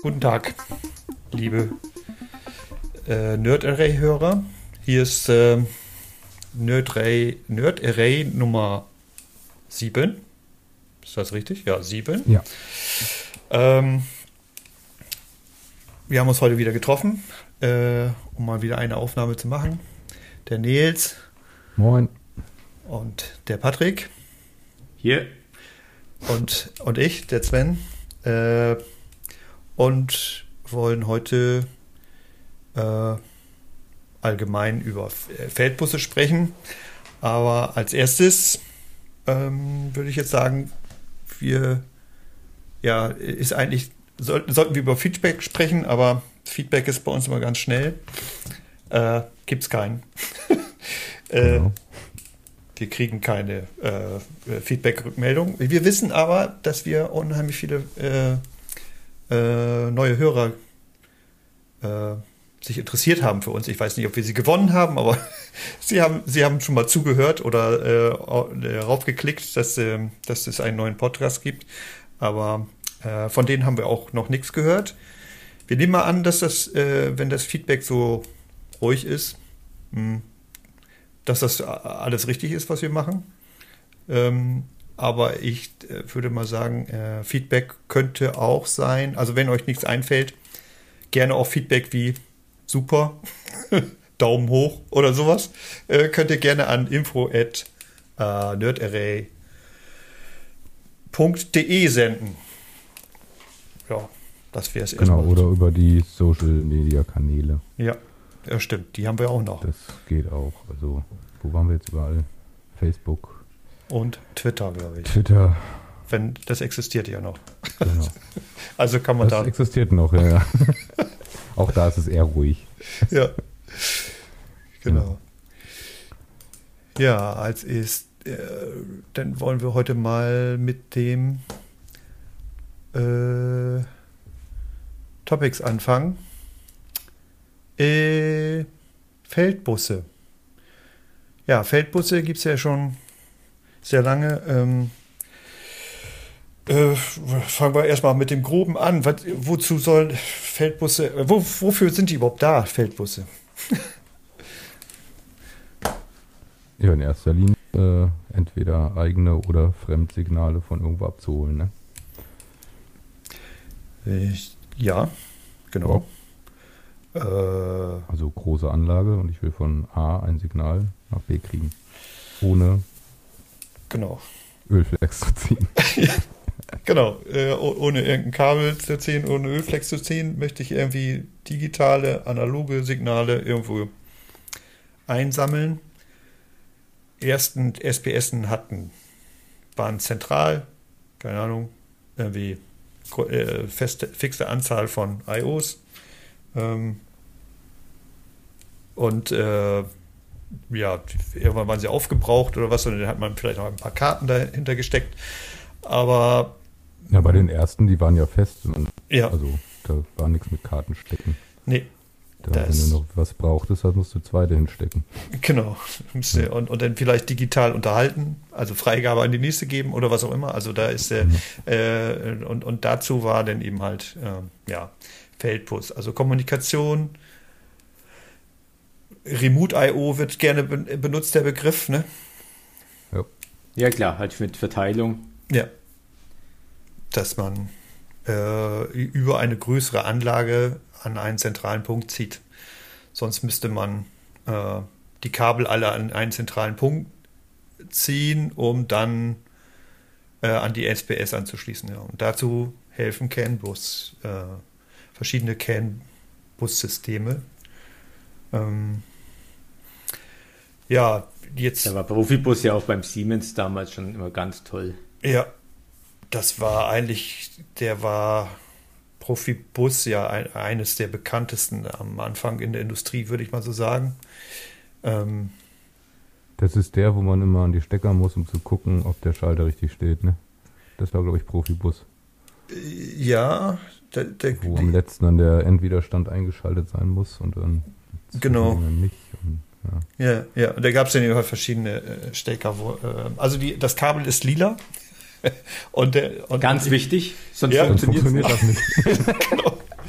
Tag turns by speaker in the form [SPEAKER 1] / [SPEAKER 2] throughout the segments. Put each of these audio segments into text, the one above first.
[SPEAKER 1] Guten Tag, liebe Nerd-Array-Hörer. Hier ist Nerd-Array Nummer 7. Ist das richtig? Ja, 7.
[SPEAKER 2] Ja.
[SPEAKER 1] Wir haben uns heute wieder getroffen, um mal wieder eine Aufnahme zu machen. Der Nils.
[SPEAKER 2] Moin.
[SPEAKER 1] Und der Patrick.
[SPEAKER 3] Hier.
[SPEAKER 1] Und ich, der Sven. Und wollen heute allgemein über Feldbusse sprechen. Aber als erstes würde ich jetzt sagen, sollten wir über Feedback sprechen, aber Feedback ist bei uns immer ganz schnell. Gibt's keinen.
[SPEAKER 2] Genau.
[SPEAKER 1] Wir kriegen keine Feedback-Rückmeldung. Wir wissen aber, dass wir unheimlich viele neue Hörer sich interessiert haben für uns. Ich weiß nicht, ob wir sie gewonnen haben, aber sie haben schon mal zugehört oder darauf geklickt, dass es einen neuen Podcast gibt. Aber von denen haben wir auch noch nichts gehört. Wir nehmen mal an, dass wenn das Feedback so ruhig ist, dass das alles richtig ist, was wir machen. Aber ich würde mal sagen, Feedback könnte auch sein, also wenn euch nichts einfällt, gerne auch Feedback wie super, Daumen hoch oder sowas, könnt ihr gerne an info@nerdarray.de senden. Ja, das wäre es
[SPEAKER 2] Genau,
[SPEAKER 1] erstmal.
[SPEAKER 2] oder über die Social-Media-Kanäle.
[SPEAKER 1] Ja, stimmt, die haben wir auch noch.
[SPEAKER 2] Das geht auch. Also, wo waren wir jetzt überall? Facebook.
[SPEAKER 1] Und Twitter, glaube ich.
[SPEAKER 2] Twitter.
[SPEAKER 1] Das existiert ja noch.
[SPEAKER 2] Genau.
[SPEAKER 1] Also kann man
[SPEAKER 2] Das existiert noch, ja. Auch da ist es eher ruhig.
[SPEAKER 1] Ja, genau. Ja, dann wollen wir heute mal mit dem Topics anfangen. Feldbusse. Ja, Feldbusse gibt es ja schon sehr lange. Fangen wir erstmal mit dem Groben an. Wozu sollen Feldbusse, wofür sind die überhaupt da, Feldbusse?
[SPEAKER 2] Ja, in erster Linie entweder eigene oder Fremdsignale von irgendwo abzuholen, ne?
[SPEAKER 1] Ja, genau.
[SPEAKER 2] Also große Anlage und ich will von A ein Signal nach B kriegen. Ohne
[SPEAKER 1] Genau.
[SPEAKER 2] Ölflex zu ziehen.
[SPEAKER 1] Genau, ohne irgendein Kabel zu ziehen, ohne Ölflex zu ziehen, möchte ich irgendwie digitale, analoge Signale irgendwo einsammeln. Ersten SPSen waren zentral, keine Ahnung, irgendwie fixe Anzahl von IOs. Und irgendwann waren sie aufgebraucht oder was, und dann hat man vielleicht noch ein paar Karten dahinter gesteckt. Aber
[SPEAKER 2] ja, bei den ersten, die waren ja fest. Und
[SPEAKER 1] ja.
[SPEAKER 2] Also da war nichts mit Karten stecken.
[SPEAKER 1] Nee.
[SPEAKER 2] Wenn du noch was brauchtest, dann musst du zweite hinstecken.
[SPEAKER 1] Genau. Und dann vielleicht digital unterhalten, also Freigabe an die nächste geben oder was auch immer. Also da ist und dazu war dann eben halt Feldbus. Also Kommunikation, Remote I/O wird gerne benutzt, der Begriff, ne?
[SPEAKER 3] Ja klar, halt mit Verteilung.
[SPEAKER 1] Ja. Dass man über eine größere Anlage an einen zentralen Punkt zieht. Sonst müsste man die Kabel alle an einen zentralen Punkt ziehen, um dann an die SPS anzuschließen. Ja. Und dazu helfen CAN-Bus, verschiedene CAN-Bus-Systeme. Jetzt.
[SPEAKER 3] Da war Profibus ja auch beim Siemens damals schon immer ganz toll.
[SPEAKER 1] Ja, der war Profibus ja eines der bekanntesten am Anfang in der Industrie, würde ich mal so sagen.
[SPEAKER 2] Das ist der, wo man immer an die Stecker muss, um zu gucken, ob der Schalter richtig steht, ne? Das war, glaube ich, Profibus.
[SPEAKER 1] Ja.
[SPEAKER 2] Wo am letzten dann der Endwiderstand eingeschaltet sein muss und dann
[SPEAKER 1] genau.
[SPEAKER 2] Nicht. Und,
[SPEAKER 1] ja, und da gab es dann immer verschiedene Stecker. Also das Kabel ist lila.
[SPEAKER 3] Ganz wichtig, sonst
[SPEAKER 2] funktioniert das nicht.
[SPEAKER 1] Genau.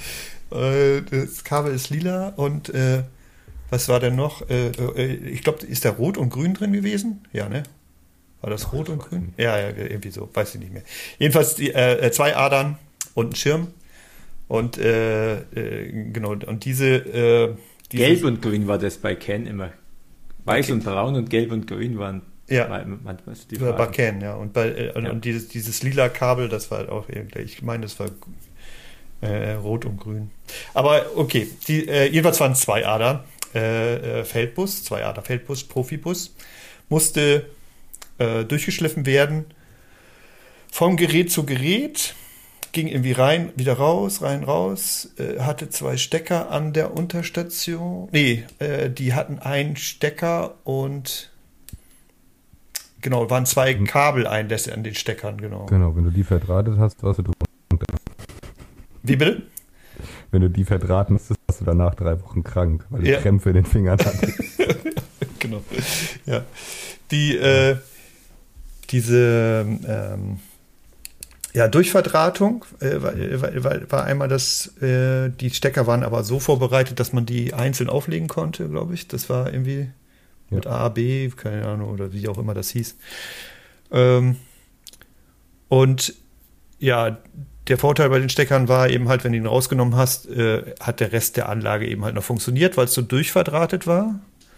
[SPEAKER 1] Das Kabel ist lila und was war denn noch? Ich glaube, ist da rot und grün drin gewesen? Ja, ne? War das rot und grün? Ja, irgendwie so, weiß ich nicht mehr. Jedenfalls 2 Adern und ein Schirm. Und genau, und diese
[SPEAKER 3] Gelb und grün war das bei Ken immer. Weiß und braun und gelb und grün waren manchmal die Farben.
[SPEAKER 1] Bei Ken, ja. Und und dieses lila Kabel, das war halt auch irgendwie, ich meine, das war rot und grün. Aber okay, jedenfalls waren 2 Adern Feldbus, 2 Ader Feldbus, Profibus, musste durchgeschliffen werden vom Gerät zu Gerät, ging irgendwie rein, wieder raus, rein, raus, hatte 2 Stecker an der Unterstation. Nee, die hatten einen Stecker und genau, waren 2 Kabeleinlässe an den Steckern, genau.
[SPEAKER 2] Genau, wenn du die verdrahtet hast, warst du drüber.
[SPEAKER 1] Wie bitte?
[SPEAKER 2] Wenn du die verdrahten musstest, warst du danach 3 Wochen krank, weil du Krämpfe in den Fingern hattest.
[SPEAKER 1] Genau, ja. Diese Durchverdrahtung war einmal die Stecker waren aber so vorbereitet, dass man die einzeln auflegen konnte, glaube ich. Das war irgendwie mit A, B, keine Ahnung, oder wie auch immer das hieß. Und ja, der Vorteil bei den Steckern war eben halt, wenn du ihn rausgenommen hast, hat der Rest der Anlage eben halt noch funktioniert, weil es so durchverdrahtet war.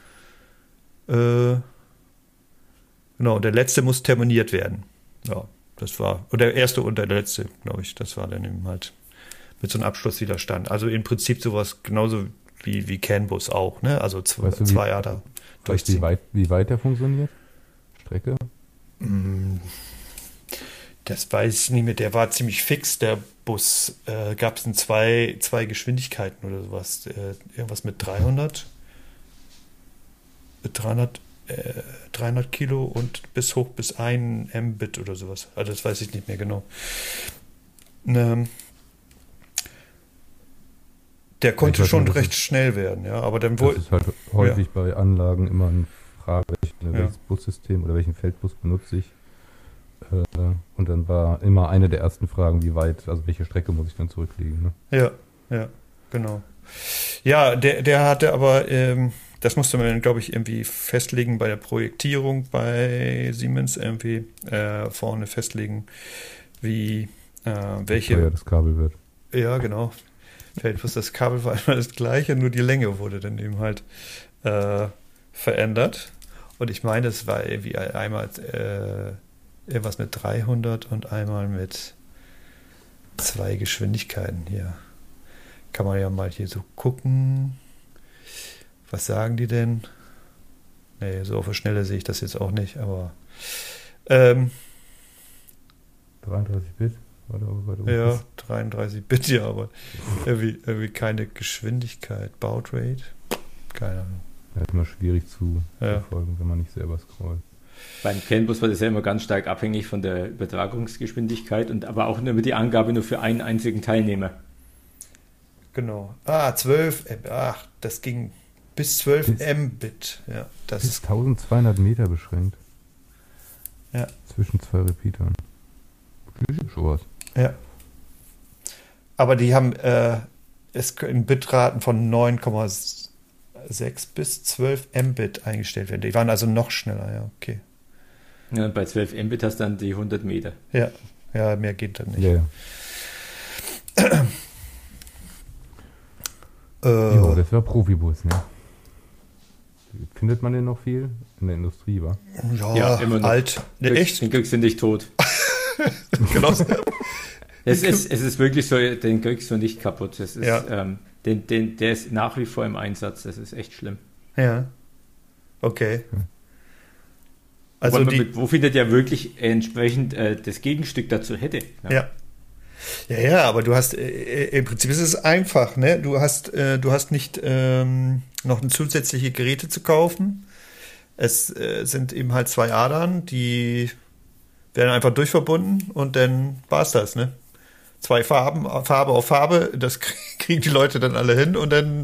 [SPEAKER 1] Genau, der letzte muss terminiert werden. Ja, das war, oder der erste und der letzte, glaube ich, das war dann eben halt mit so einem Abschlusswiderstand. Also im Prinzip sowas genauso wie CAN-Bus auch, ne? Also 2 Ader durchziehen.
[SPEAKER 2] Wie weit der funktioniert? Strecke?
[SPEAKER 1] Das weiß ich nicht mehr. Der war ziemlich fix, der Bus. Gab es in zwei Geschwindigkeiten oder sowas. Irgendwas mit 300 Kilo und hoch bis 1 Mbit oder sowas. Also das weiß ich nicht mehr genau. Der konnte schon recht schnell werden, ja. Aber dann
[SPEAKER 2] das ist halt häufig bei Anlagen immer eine Frage, welches Bussystem oder welchen Feldbus benutze ich. Und dann war immer eine der ersten Fragen, wie weit, also welche Strecke muss ich dann zurücklegen. Ne?
[SPEAKER 1] Ja, genau. Ja, der hatte aber, das musste man, glaube ich, irgendwie festlegen bei der Projektierung bei Siemens, irgendwie vorne festlegen, wie welche.
[SPEAKER 2] Ja, das Kabel wird.
[SPEAKER 1] Ja, genau. Feldbus, das Kabel war immer das gleiche, nur die Länge wurde dann eben halt verändert. Und ich meine, es war irgendwie einmal irgendwas mit 300 und einmal mit 2 Geschwindigkeiten hier. Kann man ja mal hier so gucken. Was sagen die denn? Nee, so auf der Schnelle sehe ich das jetzt auch nicht, aber
[SPEAKER 2] 33 Bit?
[SPEAKER 1] Ja, 33 Bit, ja, aber irgendwie keine Geschwindigkeit. Bautrate? Keine Ahnung.
[SPEAKER 2] Ja, ist immer schwierig zu verfolgen, wenn man nicht selber scrollt.
[SPEAKER 3] Beim CAN-Bus war das ja immer ganz stark abhängig von der Übertragungsgeschwindigkeit und aber auch nur die Angabe nur für einen einzigen Teilnehmer.
[SPEAKER 1] Genau. 12 Mbit. Ach, das ging bis 12 Mbit. Ja, das
[SPEAKER 2] bis 1200 Meter beschränkt.
[SPEAKER 1] Ja.
[SPEAKER 2] Zwischen 2 Repeatern. Sowas.
[SPEAKER 1] Ja. Aber die haben es in Bitraten von 9,6 bis 12 Mbit eingestellt werden. Die waren also noch schneller, ja, okay.
[SPEAKER 3] Ja, und bei 12 Mbit hast du dann die 100 Meter.
[SPEAKER 1] Ja, mehr geht dann nicht.
[SPEAKER 2] Ja. Das war Profibus, ne? Findet man den noch viel? In der Industrie, wa?
[SPEAKER 1] Ja,
[SPEAKER 3] immer noch.
[SPEAKER 1] Alt.
[SPEAKER 3] Echt? Den kriegst du nicht tot.
[SPEAKER 1] Genau.
[SPEAKER 3] Es ist wirklich so, den kriegst du nicht kaputt. Das ist, der ist nach wie vor im Einsatz. Das ist echt schlimm.
[SPEAKER 1] Ja. Okay. Also
[SPEAKER 3] wo findet ja wirklich entsprechend das Gegenstück dazu hätte.
[SPEAKER 1] Ja, aber du hast, im Prinzip ist es einfach, ne? Du hast nicht noch zusätzliche Geräte zu kaufen. Es sind eben halt 2 Adern, die werden einfach durchverbunden und dann war's das, ne? 2 Farben, Farbe auf Farbe, das kriegen die Leute dann alle hin und dann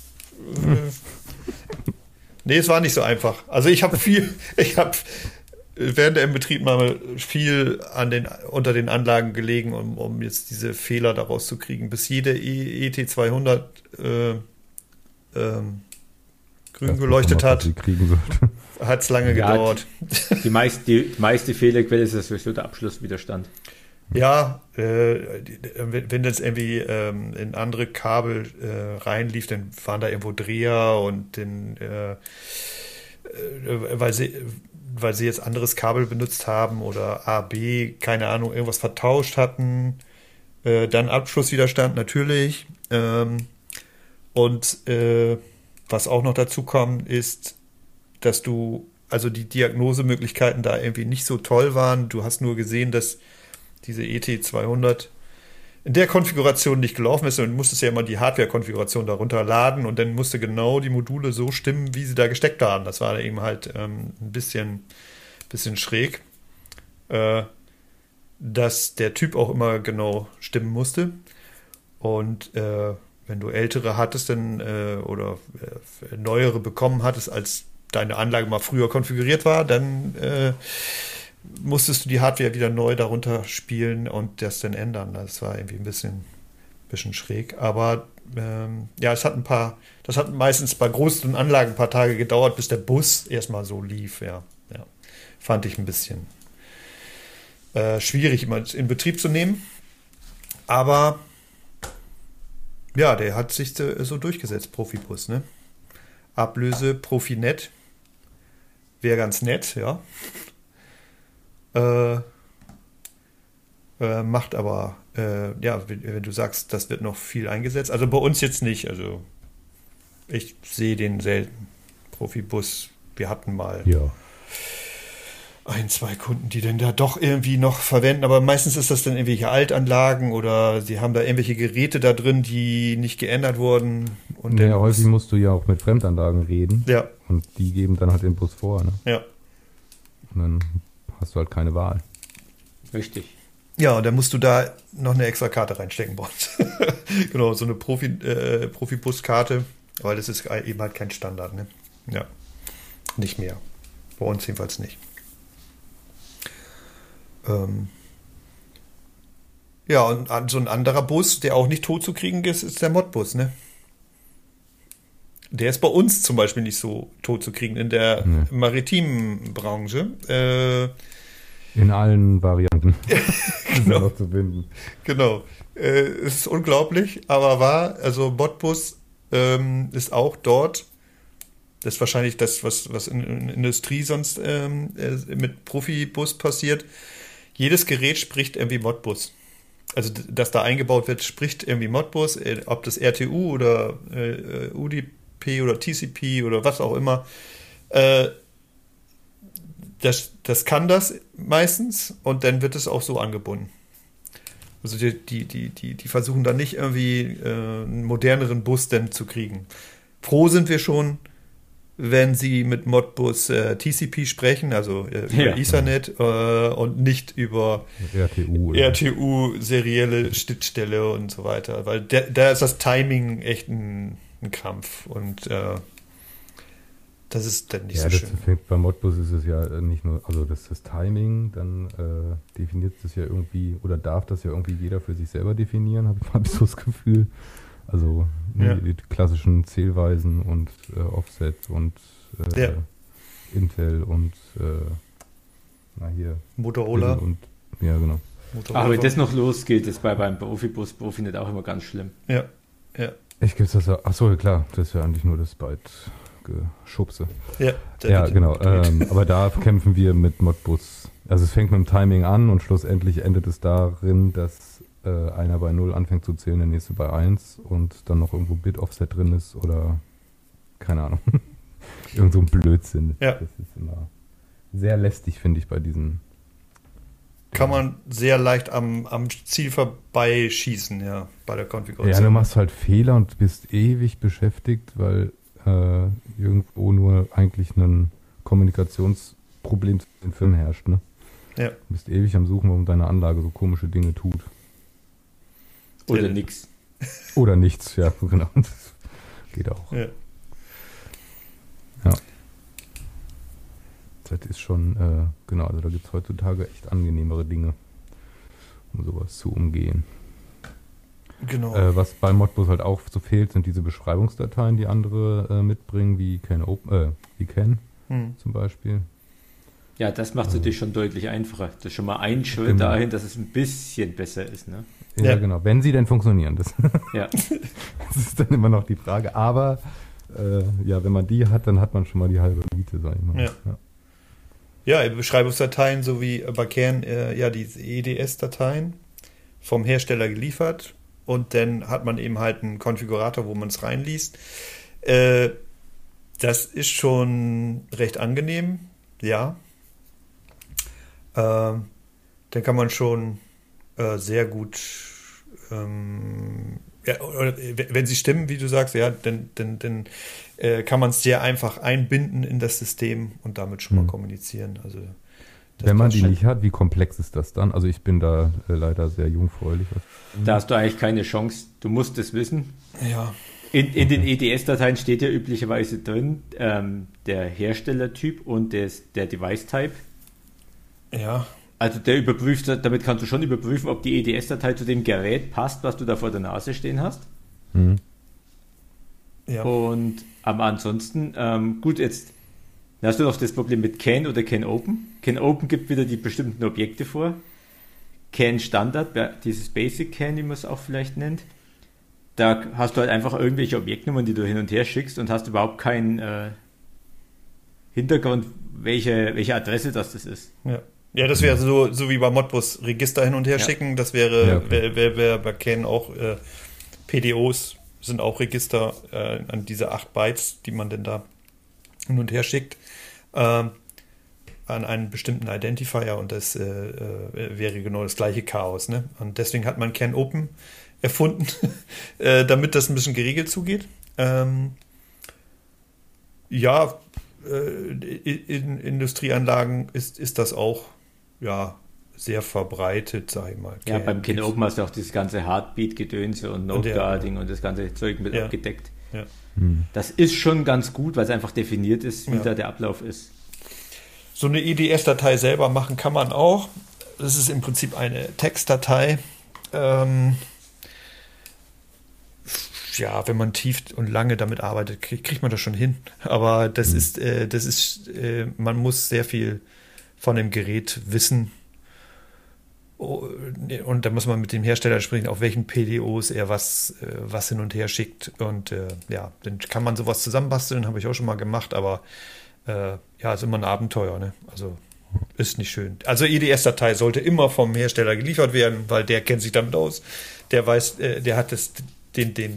[SPEAKER 1] nee, es war nicht so einfach. Also ich habe während der Inbetrieb mal viel unter den Anlagen gelegen, um jetzt diese Fehler daraus zu kriegen. Bis jede ET200 grün geleuchtet hat, hat es lange gedauert.
[SPEAKER 3] Die meiste Fehlerquelle ist sowieso der Abschlusswiderstand.
[SPEAKER 1] Ja, wenn das irgendwie in andere Kabel reinlief, dann waren da irgendwo Dreher und weil sie jetzt anderes Kabel benutzt haben oder A, B, keine Ahnung, irgendwas vertauscht hatten. Dann Abschlusswiderstand natürlich. Und was auch noch dazu kommt, ist, dass also die Diagnosemöglichkeiten da irgendwie nicht so toll waren. Du hast nur gesehen, dass diese ET200 in der Konfiguration nicht gelaufen ist und du musstest ja immer die Hardware-Konfiguration darunter laden und dann musste genau die Module so stimmen, wie sie da gesteckt waren. Das war eben halt ein bisschen schräg, dass der Typ auch immer genau stimmen musste. Und wenn du ältere hattest oder neuere bekommen hattest, als deine Anlage mal früher konfiguriert war, dann musstest du die Hardware wieder neu darunter spielen und das dann ändern. Das war irgendwie ein bisschen schräg. Aber das hat meistens bei großen Anlagen ein paar Tage gedauert, bis der Bus erstmal so lief. Ja. Fand ich ein bisschen schwierig, immer in Betrieb zu nehmen. Aber ja, der hat sich so durchgesetzt, Profibus, ne? Ablöse Profinet. Wäre ganz nett, ja. Macht aber, wenn du sagst, das wird noch viel eingesetzt. Also bei uns jetzt nicht. Also ich sehe den selten. Profibus, wir hatten mal 1-2 Kunden, die denn da doch irgendwie noch verwenden. Aber meistens ist das dann irgendwelche Altanlagen oder sie haben da irgendwelche Geräte da drin, die nicht geändert wurden. Und
[SPEAKER 2] häufig musst du ja auch mit Fremdanlagen reden.
[SPEAKER 1] Ja.
[SPEAKER 2] Und die geben dann halt den Bus vor, ne?
[SPEAKER 1] Ja.
[SPEAKER 2] Und dann hast du halt keine Wahl.
[SPEAKER 3] Richtig.
[SPEAKER 1] Ja, und dann musst du da noch eine extra Karte reinstecken. Genau, so eine Profibus-Karte, weil das ist eben halt kein Standard, ne? Ja, nicht mehr. Bei uns jedenfalls nicht. Ja, und so ein anderer Bus, der auch nicht tot zu kriegen ist, ist der Modbus, ne? Der ist bei uns zum Beispiel nicht so tot zu kriegen in der maritimen Branche.
[SPEAKER 2] In allen Varianten.
[SPEAKER 1] Genau.
[SPEAKER 2] Noch zu finden.
[SPEAKER 1] Genau. Es ist unglaublich, aber wahr. Also Modbus ist auch dort. Das ist wahrscheinlich das, was in Industrie sonst mit Profibus passiert. Jedes Gerät spricht irgendwie Modbus. Also, das da eingebaut wird, spricht irgendwie Modbus, ob das RTU oder UDP oder TCP oder was auch immer. Das kann das meistens und dann wird es auch so angebunden. Also die versuchen dann nicht irgendwie einen moderneren Bus denn zu kriegen. Froh sind wir schon, wenn sie mit Modbus TCP sprechen, also über Ethernet und nicht über RTU serielle Schnittstelle und so weiter, weil da ist das Timing echt ein Krampf und das ist dann nicht so schön.
[SPEAKER 2] Bei Modbus ist es ja nicht nur, also das Timing, dann definiert es ja irgendwie, oder darf das ja irgendwie jeder für sich selber definieren, habe ich so das Gefühl. Also die klassischen Zählweisen und Offset und Intel und
[SPEAKER 1] Motorola.
[SPEAKER 2] Ja, genau.
[SPEAKER 3] Aber wenn das noch losgeht, ist beim Profibus Profinet auch immer ganz schlimm.
[SPEAKER 1] Ja.
[SPEAKER 2] Ich gibt's das. Achso, klar, das ist ja eigentlich nur das Byte-Geschubse. Ja, genau. Aber da kämpfen wir mit Modbus. Also es fängt mit dem Timing an und schlussendlich endet es darin, dass einer bei 0 anfängt zu zählen, der nächste bei 1 und dann noch irgendwo Bit-Offset drin ist oder keine Ahnung. Irgend so ein Blödsinn.
[SPEAKER 1] Ja.
[SPEAKER 2] Das ist immer sehr lästig, finde ich, bei diesen.
[SPEAKER 1] Kann man sehr leicht am Ziel vorbeischießen, ja, bei der Konfiguration.
[SPEAKER 2] Ja, du machst halt Fehler und bist ewig beschäftigt, weil irgendwo nur eigentlich ein Kommunikationsproblem zu den Firmen herrscht, ne?
[SPEAKER 1] Ja.
[SPEAKER 2] Du bist ewig am Suchen, warum deine Anlage so komische Dinge tut.
[SPEAKER 3] Oder nix.
[SPEAKER 2] Oder nichts, ja, genau. Das geht auch.
[SPEAKER 1] Ja.
[SPEAKER 2] Das ist schon, genau, also da gibt es heutzutage echt angenehmere Dinge, um sowas zu umgehen.
[SPEAKER 1] Genau.
[SPEAKER 2] Was bei Modbus halt auch so fehlt, sind diese Beschreibungsdateien, die andere mitbringen, wie Can zum Beispiel.
[SPEAKER 3] Ja, das macht es natürlich schon deutlich einfacher. Das ist schon mal ein Schritt dahin, dass es ein bisschen besser ist, ne?
[SPEAKER 2] Ja, genau. Wenn sie denn funktionieren. Das ist dann immer noch die Frage. Aber wenn man die hat, dann hat man schon mal die halbe Miete, sag ich mal.
[SPEAKER 1] Ja, Beschreibungsdateien sowie bei Can, diese EDS-Dateien vom Hersteller geliefert. Und dann hat man eben halt einen Konfigurator, wo man es reinliest. Das ist schon recht angenehm, ja. Dann kann man schon sehr gut, wenn sie stimmen, wie du sagst, ja, dann kann man es sehr einfach einbinden in das System und damit schon mal kommunizieren. Also
[SPEAKER 2] wenn man die nicht hat, wie komplex ist das dann? Also ich bin da leider sehr jungfräulich.
[SPEAKER 3] Da hast du eigentlich keine Chance. Du musst es wissen.
[SPEAKER 1] Ja.
[SPEAKER 3] In den EDS-Dateien steht ja üblicherweise drin, der Herstellertyp und der Device-Type.
[SPEAKER 1] Ja.
[SPEAKER 3] Also damit kannst du schon überprüfen, ob die EDS-Datei zu dem Gerät passt, was du da vor der Nase stehen hast.
[SPEAKER 2] Mhm.
[SPEAKER 3] Ja. Aber ansonsten, jetzt hast du noch das Problem mit Can oder Can Open. Can Open gibt wieder die bestimmten Objekte vor. Can Standard, dieses Basic Can, wie man es auch vielleicht nennt. Da hast du halt einfach irgendwelche Objektnummern, die du hin und her schickst und hast überhaupt keinen Hintergrund, welche Adresse das ist.
[SPEAKER 1] Ja, das wäre so wie bei Modbus Register hin und her schicken. Das wäre bei Can auch PDOs sind auch Register an diese 8 Bytes, die man denn da hin und her schickt, an einen bestimmten Identifier, und das wäre genau das gleiche Chaos. Ne? Und deswegen hat man Can Open erfunden, damit das ein bisschen geregelt zugeht. In Industrieanlagen ist das auch sehr verbreitet, sag ich mal.
[SPEAKER 3] Ja, beim Can Open hast du auch dieses ganze Heartbeat-Gedönse und Node-Guarding und das ganze Zeug mit abgedeckt.
[SPEAKER 1] Ja.
[SPEAKER 3] Das ist schon ganz gut, weil es einfach definiert ist, wie da der Ablauf ist.
[SPEAKER 1] So eine EDS-Datei selber machen kann man auch. Das ist im Prinzip eine Textdatei. Wenn man tief und lange damit arbeitet, kriegt man das schon hin. Aber man muss sehr viel von dem Gerät wissen. Und da muss man mit dem Hersteller sprechen, auf welchen PDOs er was hin und her schickt. Und dann kann man sowas zusammenbasteln, habe ich auch schon mal gemacht, aber ist immer ein Abenteuer, ne? Also ist nicht schön. Also EDS-Datei sollte immer vom Hersteller geliefert werden, weil der kennt sich damit aus. Der weiß, der hat den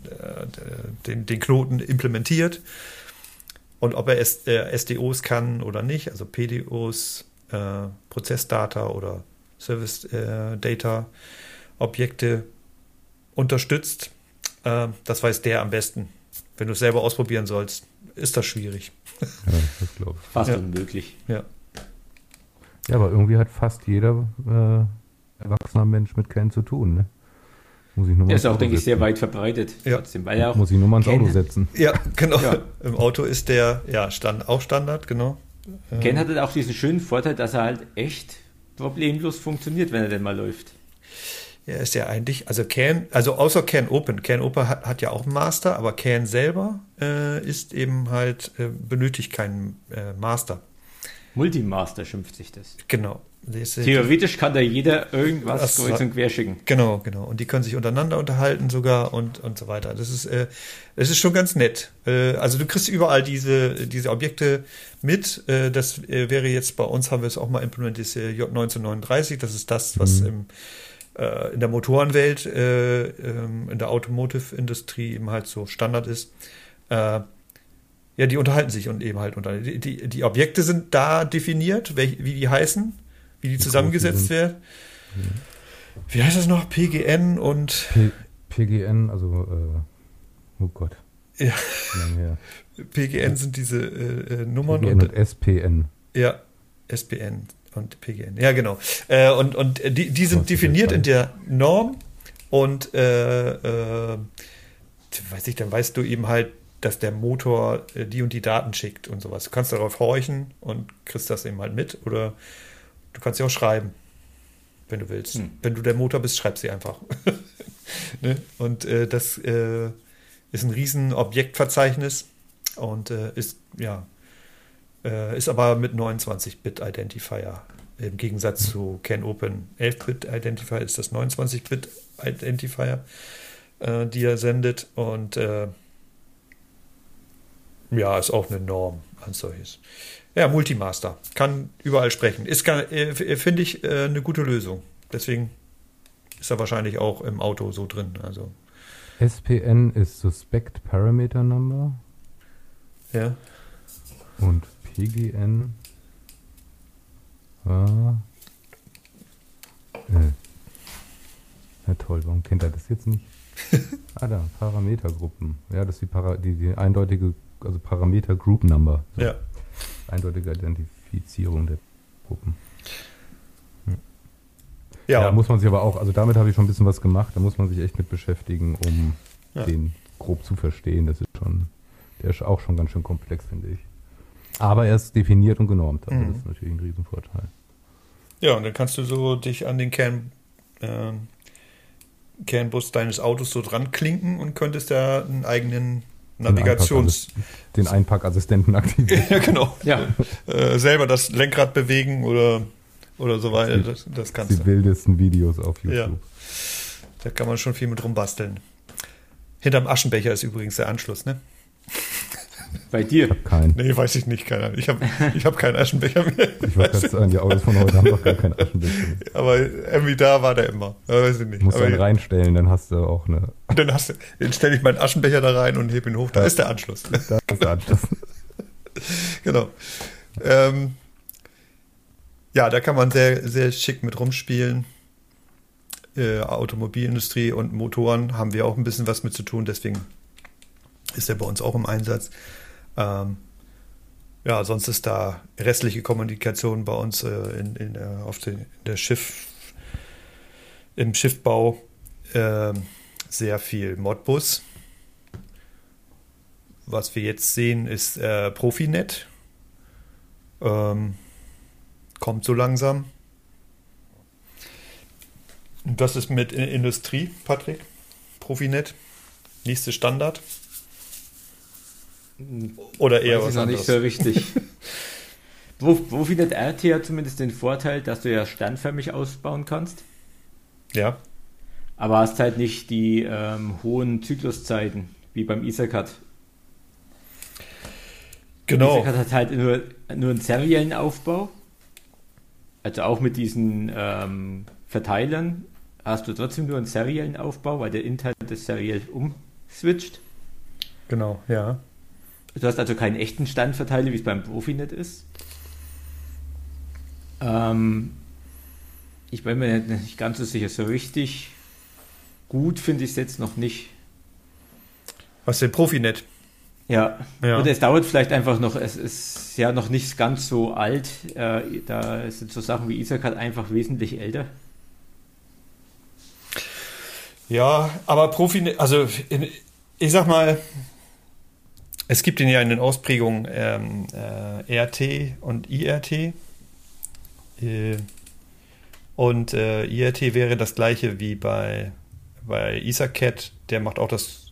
[SPEAKER 1] Knoten implementiert. Und ob er SDOs kann oder nicht, also PDOs, Prozessdata oder Service Data Objekte unterstützt, das weiß der am besten. Wenn du es selber ausprobieren sollst, ist das schwierig.
[SPEAKER 2] Ja, das glaube ich.
[SPEAKER 3] Fast unmöglich.
[SPEAKER 2] Ja, aber irgendwie hat fast jeder erwachsener Mensch mit Can zu tun, ne?
[SPEAKER 3] Der ist auch, denke ich, sehr weit verbreitet.
[SPEAKER 1] Trotzdem,
[SPEAKER 3] weil er auch
[SPEAKER 2] muss ich nur mal ins Auto setzen.
[SPEAKER 1] Ja, genau. Ja. Im Auto ist der auch Standard, genau.
[SPEAKER 3] Can hat halt auch diesen schönen Vorteil, dass er halt echt problemlos funktioniert, wenn er denn mal läuft.
[SPEAKER 1] Ja, ist ja eigentlich, also außer Can Open. Can Open hat ja auch einen Master, aber Can selber ist eben halt, benötigt keinen Master.
[SPEAKER 3] Multimaster schimpft sich das.
[SPEAKER 1] Genau.
[SPEAKER 3] Theoretisch kann da jeder irgendwas kreuz und quer schicken.
[SPEAKER 1] Genau. Und die können sich untereinander unterhalten sogar und so weiter. Das ist schon ganz nett. Also du kriegst überall diese Objekte mit. Das wäre jetzt bei uns, haben wir es auch mal implementiert, J1939. Das ist das, was in der Motorenwelt, in der Automotive-Industrie eben halt so Standard ist. Die unterhalten sich und eben halt die Objekte sind da definiert, wie die heißen, wie die zusammengesetzt werden. Wie heißt das noch? PGN und...
[SPEAKER 2] PGN, also... oh Gott.
[SPEAKER 1] Ja. PGN sind diese Nummern.
[SPEAKER 2] PGN und SPN.
[SPEAKER 1] Ja, SPN und PGN. Ja, genau. Und die sind definiert in der Norm und dann weißt du eben halt, dass der Motor die und die Daten schickt und sowas. Du kannst darauf horchen und kriegst das eben halt mit. Oder du kannst sie auch schreiben, wenn du willst. Wenn du der Motor bist, schreib sie einfach. Ne? Und das ist ein riesen Objektverzeichnis und ist aber mit 29-Bit Identifier. Im Gegensatz zu CAN-Open 11-Bit Identifier ist das 29-Bit Identifier, die er sendet. Und ist auch eine Norm als solches. Ja, Multimaster. Kann überall sprechen. Finde ich, eine gute Lösung. Deswegen ist er wahrscheinlich auch im Auto so drin. Also.
[SPEAKER 2] SPN ist Suspect Parameter Number.
[SPEAKER 1] Ja.
[SPEAKER 2] Und PGN war. Ja, toll, warum kennt er das jetzt nicht? Da, Parametergruppen. Ja, das ist die eindeutige, also Parameter Group Number. So.
[SPEAKER 1] Ja.
[SPEAKER 2] Eindeutige Identifizierung der Gruppen.
[SPEAKER 1] Ja.
[SPEAKER 2] Da muss man sich aber auch, also damit habe ich schon ein bisschen was gemacht, da muss man sich echt mit beschäftigen, um den grob zu verstehen. Der ist auch schon ganz schön komplex, finde ich. Aber er ist definiert und genormt, also das ist natürlich ein Riesenvorteil.
[SPEAKER 1] Ja, und dann kannst du so dich an den CAN-Bus deines Autos so dran klinken und könntest da einen eigenen
[SPEAKER 2] den Einpackassistenten aktivieren.
[SPEAKER 1] Ja, genau.
[SPEAKER 3] Ja.
[SPEAKER 1] Selber das Lenkrad bewegen oder so weiter. Das kannst
[SPEAKER 2] die wildesten Videos auf YouTube.
[SPEAKER 1] Ja. Da kann man schon viel mit rumbasteln. Hinterm Aschenbecher ist übrigens der Anschluss, ne?
[SPEAKER 3] Bei dir?
[SPEAKER 2] Ich habe keinen.
[SPEAKER 1] Nee, weiß ich nicht, keine Ahnung. Ich hab keinen Aschenbecher mehr.
[SPEAKER 2] Ich wollte gerade sagen, die Autos von heute haben doch gar keinen Aschenbecher mehr.
[SPEAKER 1] Aber irgendwie da war der immer. Weiß ich nicht.
[SPEAKER 2] Du musst dann reinstellen, dann hast du auch eine...
[SPEAKER 1] Dann stelle ich meinen Aschenbecher da rein und hebe ihn hoch. Da ist der Anschluss.
[SPEAKER 2] Da ist der Anschluss.
[SPEAKER 1] Genau. Da kann man sehr, sehr schick mit rumspielen. Automobilindustrie und Motoren haben wir auch ein bisschen was mit zu tun, deswegen ist er bei uns auch im Einsatz. Sonst ist da restliche Kommunikation bei uns im Schiffbau sehr viel Modbus. Was wir jetzt sehen, ist Profinet. Kommt so langsam. Und das ist mit Industrie, Patrick. Profinet. Nächste Standard. Oder eher
[SPEAKER 3] was anderes. Das ist noch nicht so wichtig. Profinet RT hat zumindest den Vorteil, dass du ja sternförmig ausbauen kannst.
[SPEAKER 1] Ja.
[SPEAKER 3] Aber hast halt nicht die hohen Zykluszeiten, wie beim Ethercat.
[SPEAKER 1] Genau.
[SPEAKER 3] Ethercat hat halt nur einen seriellen Aufbau. Also auch mit diesen Verteilern hast du trotzdem nur einen seriellen Aufbau, weil der Intel das seriell umswitcht.
[SPEAKER 1] Genau, ja.
[SPEAKER 3] Du hast also keinen echten Standverteiler, wie es beim Profinet ist. Ich bin mir nicht ganz so sicher. So richtig gut finde ich es jetzt noch nicht.
[SPEAKER 1] Was denn Profinet?
[SPEAKER 3] Ja. Oder es dauert vielleicht einfach noch, es ist ja noch nicht ganz so alt. Da sind so Sachen wie Ethercat einfach wesentlich älter.
[SPEAKER 1] Ja, aber Profinet, also ich sag mal, es gibt ja in den Ausprägungen RT und IRT. Und IRT wäre das gleiche wie bei Ethercat. Der macht auch das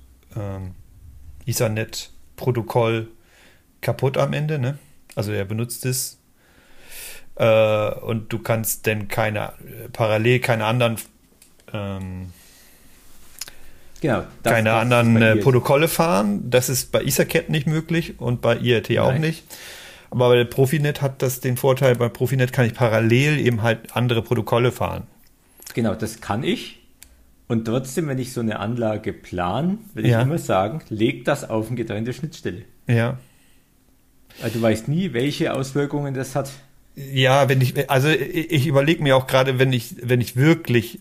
[SPEAKER 1] Ethernet-Protokoll kaputt am Ende, ne? Also er benutzt es. Und du kannst dann parallel keine anderen Protokolle fahren. Das ist bei Ethercat nicht möglich und bei IRT auch nicht. Aber bei Profinet hat das den Vorteil, bei Profinet kann ich parallel eben halt andere Protokolle fahren.
[SPEAKER 3] Genau, das kann ich. Und trotzdem, wenn ich so eine Anlage plane, will ich immer sagen, leg das auf eine getrennte Schnittstelle.
[SPEAKER 1] Ja.
[SPEAKER 3] Weil du weißt nie, welche Auswirkungen das hat.
[SPEAKER 1] Ja, ich überlege mir auch gerade, wenn ich wirklich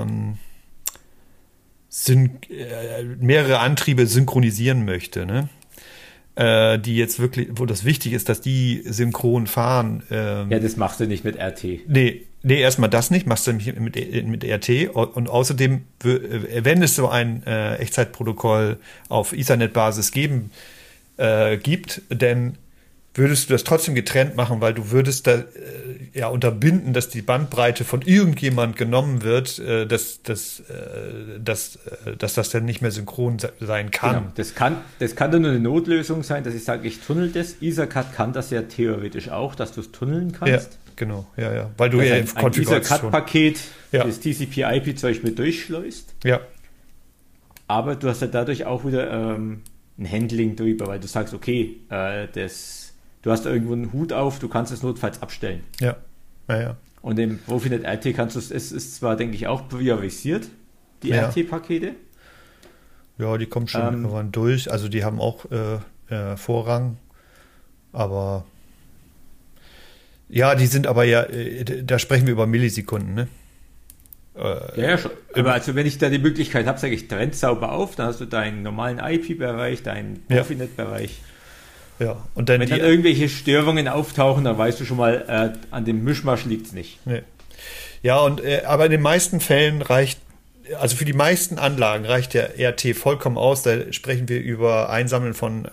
[SPEAKER 1] mehrere Antriebe synchronisieren möchte, ne? Die jetzt wirklich, wo das wichtig ist, dass die synchron fahren.
[SPEAKER 3] Das machst du nicht mit RT.
[SPEAKER 1] Nee, Nee, erstmal das nicht, machst du mit RT und außerdem, wenn es so ein Echtzeitprotokoll auf Ethernet-Basis gibt, dann würdest du das trotzdem getrennt machen, weil du würdest da unterbinden, dass die Bandbreite von irgendjemand genommen wird, dass das dann nicht mehr synchron sein kann.
[SPEAKER 3] Genau. Das kann dann nur eine Notlösung sein, dass ich sage, ich tunnel das. EtherCAT kann das ja theoretisch auch, dass du es tunneln kannst.
[SPEAKER 1] Ja, genau, ja. Weil du ja
[SPEAKER 3] ein EtherCAT-Paket das TCP/IP-Zeug mit durchschleust.
[SPEAKER 1] Ja.
[SPEAKER 3] Aber du hast ja dadurch auch wieder ein Handling drüber, weil du sagst, okay, du hast da irgendwo einen Hut auf, du kannst es notfalls abstellen.
[SPEAKER 1] Ja.
[SPEAKER 3] Und im Profinet RT kannst du es ist zwar, denke ich, auch priorisiert, die RT-Pakete.
[SPEAKER 1] Ja, die kommen schon irgendwann durch. Also die haben auch Vorrang. Aber ja, die sind aber da sprechen wir über Millisekunden, ne?
[SPEAKER 3] Ja, schon. Aber also wenn ich da die Möglichkeit habe, sage ich, trennt sauber auf, dann hast du deinen normalen IP-Bereich, deinen Profinet-Bereich.
[SPEAKER 1] Ja, und dann
[SPEAKER 3] wenn dann irgendwelche Störungen auftauchen, dann weißt du schon mal, an dem Mischmasch liegt es nicht.
[SPEAKER 1] Nee. Ja, aber in den meisten Fällen also für die meisten Anlagen reicht der RT vollkommen aus. Da sprechen wir über Einsammeln von,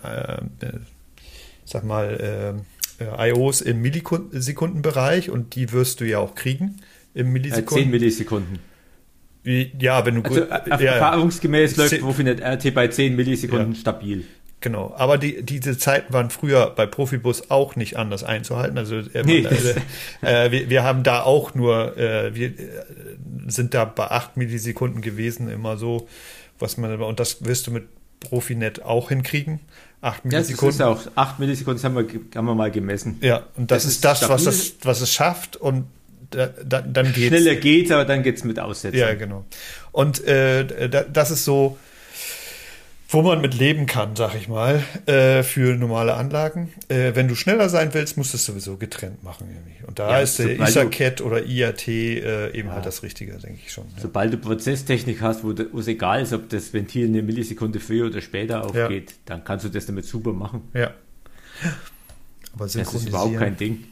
[SPEAKER 1] IOs im Millisekundenbereich und die wirst du ja auch kriegen im Millisekunden.
[SPEAKER 3] 10 Millisekunden.
[SPEAKER 1] Ja, wenn du
[SPEAKER 3] also erfahrungsgemäß läuft Profinet RT bei 10 Millisekunden stabil.
[SPEAKER 1] Genau, aber diese Zeiten waren früher bei Profibus auch nicht anders einzuhalten. Also wir haben da auch wir sind da bei 8 Millisekunden gewesen, immer so, und das wirst du mit Profinet auch hinkriegen. 8 Millisekunden.
[SPEAKER 3] Ja, das ist auch 8 Millisekunden, das haben wir mal gemessen.
[SPEAKER 1] Ja, und das ist das, was es schafft und dann geht's.
[SPEAKER 3] Schneller geht's, aber dann geht's mit Aussetzung.
[SPEAKER 1] Ja, genau. Und das ist so, wo man mit leben kann, sag ich mal, für normale Anlagen. Wenn du schneller sein willst, musst du es sowieso getrennt machen. Irgendwie. Und da ist der EtherCAT oder IAT halt das Richtige, denke ich schon. Ja.
[SPEAKER 3] Sobald du Prozesstechnik hast, wo es egal ist, ob das Ventil eine Millisekunde früher oder später aufgeht, dann kannst du das damit super machen.
[SPEAKER 1] Ja. Aber
[SPEAKER 3] das ist überhaupt kein Ding.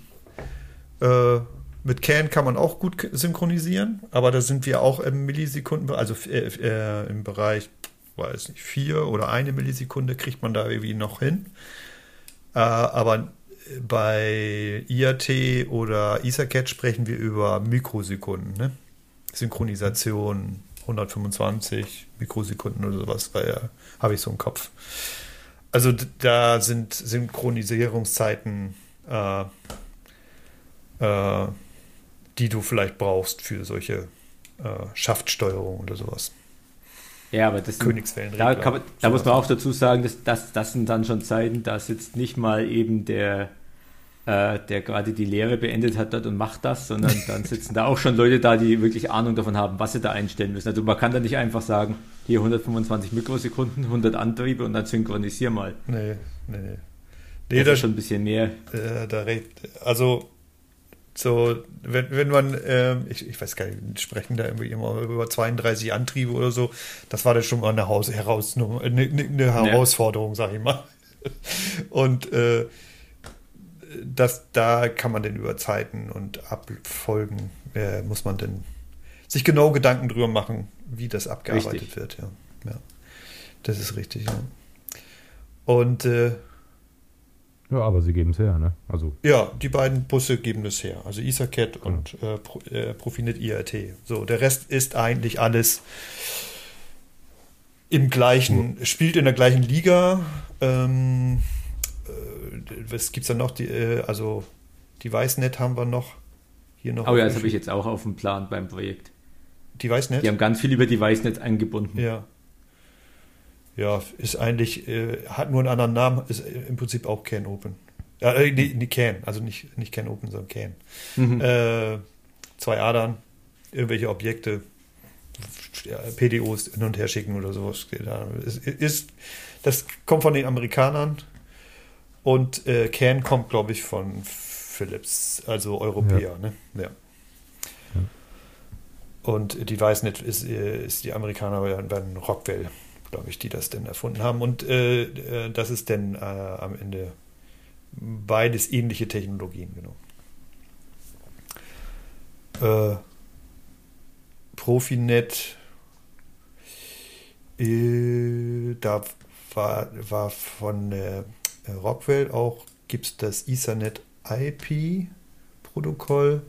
[SPEAKER 1] Mit CAN kann man auch gut synchronisieren, aber da sind wir auch im Millisekunden, also im Bereich 4 oder 1 Millisekunde kriegt man da irgendwie noch hin. Aber bei IAT oder EtherCAT sprechen wir über Mikrosekunden, ne? Synchronisation 125 Mikrosekunden oder sowas, habe ich so im Kopf. Also da sind Synchronisierungszeiten, die du vielleicht brauchst für solche Schaftsteuerung oder sowas.
[SPEAKER 3] Ja, aber da muss man auch dazu sagen, das sind dann schon Zeiten, da sitzt nicht mal eben der gerade die Lehre beendet hat dort und macht das, sondern dann sitzen da auch schon Leute da, die wirklich Ahnung davon haben, was sie da einstellen müssen. Also man kann da nicht einfach sagen, hier 125 Mikrosekunden, 100 Antriebe und dann synchronisier mal. Nee, das ist schon ein bisschen mehr.
[SPEAKER 1] Also so, wenn man, ich weiß gar nicht, sprechen da irgendwie immer über 32 Antriebe oder so, das war dann schon mal eine Herausforderung, sag ich mal. Und da kann man dann über Zeiten und Abfolgen, muss man dann sich genau Gedanken drüber machen, wie das abgearbeitet wird. Ja, das ist richtig. Ja. Und
[SPEAKER 2] ja, aber sie geben es her, ne? Also
[SPEAKER 1] ja, die beiden Busse geben es her. Also EtherCAT und Profinet IAT. So, der Rest ist eigentlich alles spielt in der gleichen Liga. Was gibt's da noch? Also DeviceNet haben wir noch. Hier noch.
[SPEAKER 3] Oh ja, das habe ich jetzt auch auf dem Plan beim Projekt.
[SPEAKER 1] DeviceNet?
[SPEAKER 3] Die haben ganz viel über DeviceNet eingebunden.
[SPEAKER 1] Ja. Ja, ist eigentlich, hat nur einen anderen Namen, ist im Prinzip auch CAN Open. Ja, CAN, also nicht CAN Open, sondern CAN. 2 Adern, irgendwelche Objekte, PDOs hin und her schicken oder sowas. Das kommt von den Amerikanern und CAN kommt, glaube ich, von Philips, also Europäer. Ja. Ne? Ja. Und DeviceNet ist die Amerikaner, werden Rockwell, glaube ich, die das denn erfunden haben. Und das ist dann am Ende beides ähnliche Technologien, genau. Profinet, da war von Rockwell auch, gibt es das Ethernet IP-Protokoll.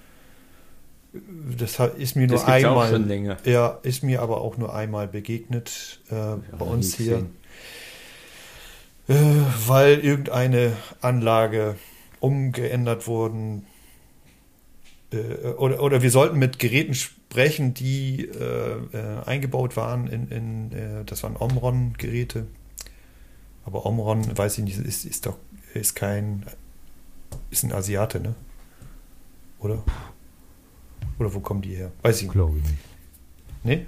[SPEAKER 1] Das ist mir nur einmal,
[SPEAKER 3] auch schon länger.
[SPEAKER 1] Ja, ist mir aber auch nur einmal begegnet bei uns hier. Weil irgendeine Anlage umgeändert wurden oder wir sollten mit Geräten sprechen, die eingebaut waren das waren Omron-Geräte. Aber Omron, weiß ich nicht, ist ein Asiate, ne? Oder? Oder wo kommen die her? Weiß ich nicht.
[SPEAKER 2] Glaube ich nicht.
[SPEAKER 1] Nee?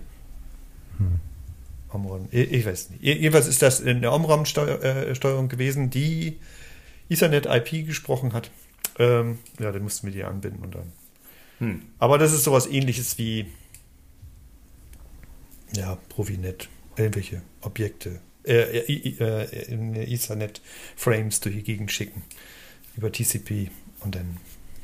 [SPEAKER 1] Omron. Ich weiß nicht. Jedenfalls ist das eine Omron-Steuerung gewesen, die Ethernet IP gesprochen hat. Ja, dann mussten wir die anbinden und dann. Aber das ist sowas Ähnliches wie Profinet. Irgendwelche Objekte. In Ethernet-Frames durch die Gegend schicken. Über TCP und dann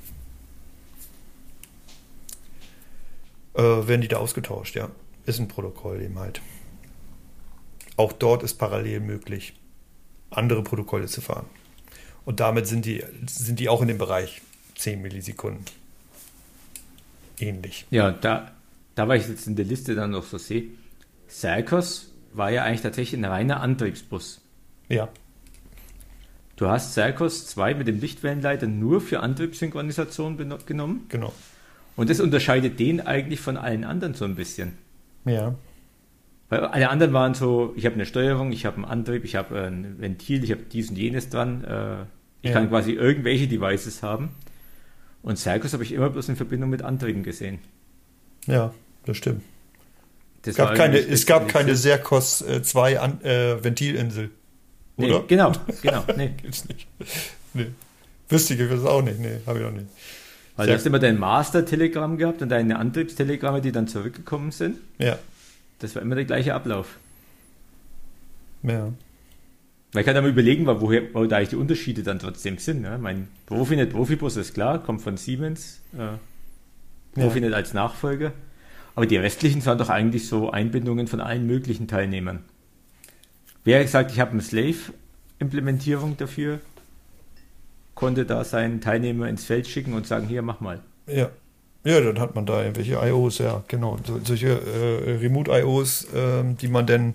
[SPEAKER 1] werden die da ausgetauscht, ja. Ist ein Protokoll eben halt. Auch dort ist parallel möglich, andere Protokolle zu fahren. Und damit sind die auch in dem Bereich 10 Millisekunden ähnlich.
[SPEAKER 3] Ja, da war ich jetzt in der Liste dann noch so sehe, Sercos war ja eigentlich tatsächlich ein reiner Antriebsbus.
[SPEAKER 1] Ja.
[SPEAKER 3] Du hast Sercos 2 mit dem Lichtwellenleiter nur für Antriebssynchronisation genommen.
[SPEAKER 1] Genau.
[SPEAKER 3] Und das unterscheidet den eigentlich von allen anderen so ein bisschen.
[SPEAKER 1] Ja.
[SPEAKER 3] Weil alle anderen waren so, ich habe eine Steuerung, ich habe einen Antrieb, ich habe ein Ventil, ich habe dies und jenes dran. Ich kann quasi irgendwelche Devices haben. Und Sercos habe ich immer bloß in Verbindung mit Antrieben gesehen.
[SPEAKER 1] Ja, das stimmt. Es gab keine Sercos 2 Ventilinsel. Oder?
[SPEAKER 3] Nee, genau. Nee.
[SPEAKER 1] Gibt's nicht. Nee. Wüsste ich das auch nicht. Nee, habe ich auch nicht.
[SPEAKER 3] Weil du hast immer dein Master-Telegramm gehabt und deine Antriebstelegramme, die dann zurückgekommen sind.
[SPEAKER 1] Ja.
[SPEAKER 3] Das war immer der gleiche Ablauf.
[SPEAKER 1] Ja.
[SPEAKER 3] Man kann aber überlegen, wo da eigentlich die Unterschiede dann trotzdem sind. Ne? Mein Profinet Profibus ist klar, kommt von Siemens. Profinet als Nachfolger. Aber die restlichen waren doch eigentlich so Einbindungen von allen möglichen Teilnehmern. Wer sagt, ich habe eine Slave-Implementierung dafür, konnte da seinen Teilnehmer ins Feld schicken und sagen, hier, mach mal.
[SPEAKER 1] Ja, dann hat man da irgendwelche IOs, ja, genau. Solche Remote-IOs, die man dann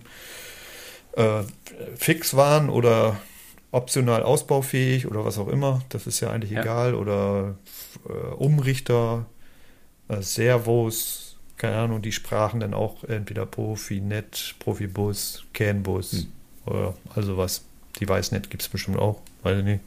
[SPEAKER 1] fix waren oder optional ausbaufähig oder was auch immer. Das ist ja eigentlich egal. Oder Umrichter, Servos, keine Ahnung, die sprachen dann auch entweder Profinet, Profibus, CAN-Bus oder also was. DeviceNet gibt es bestimmt auch, weiß ich nicht.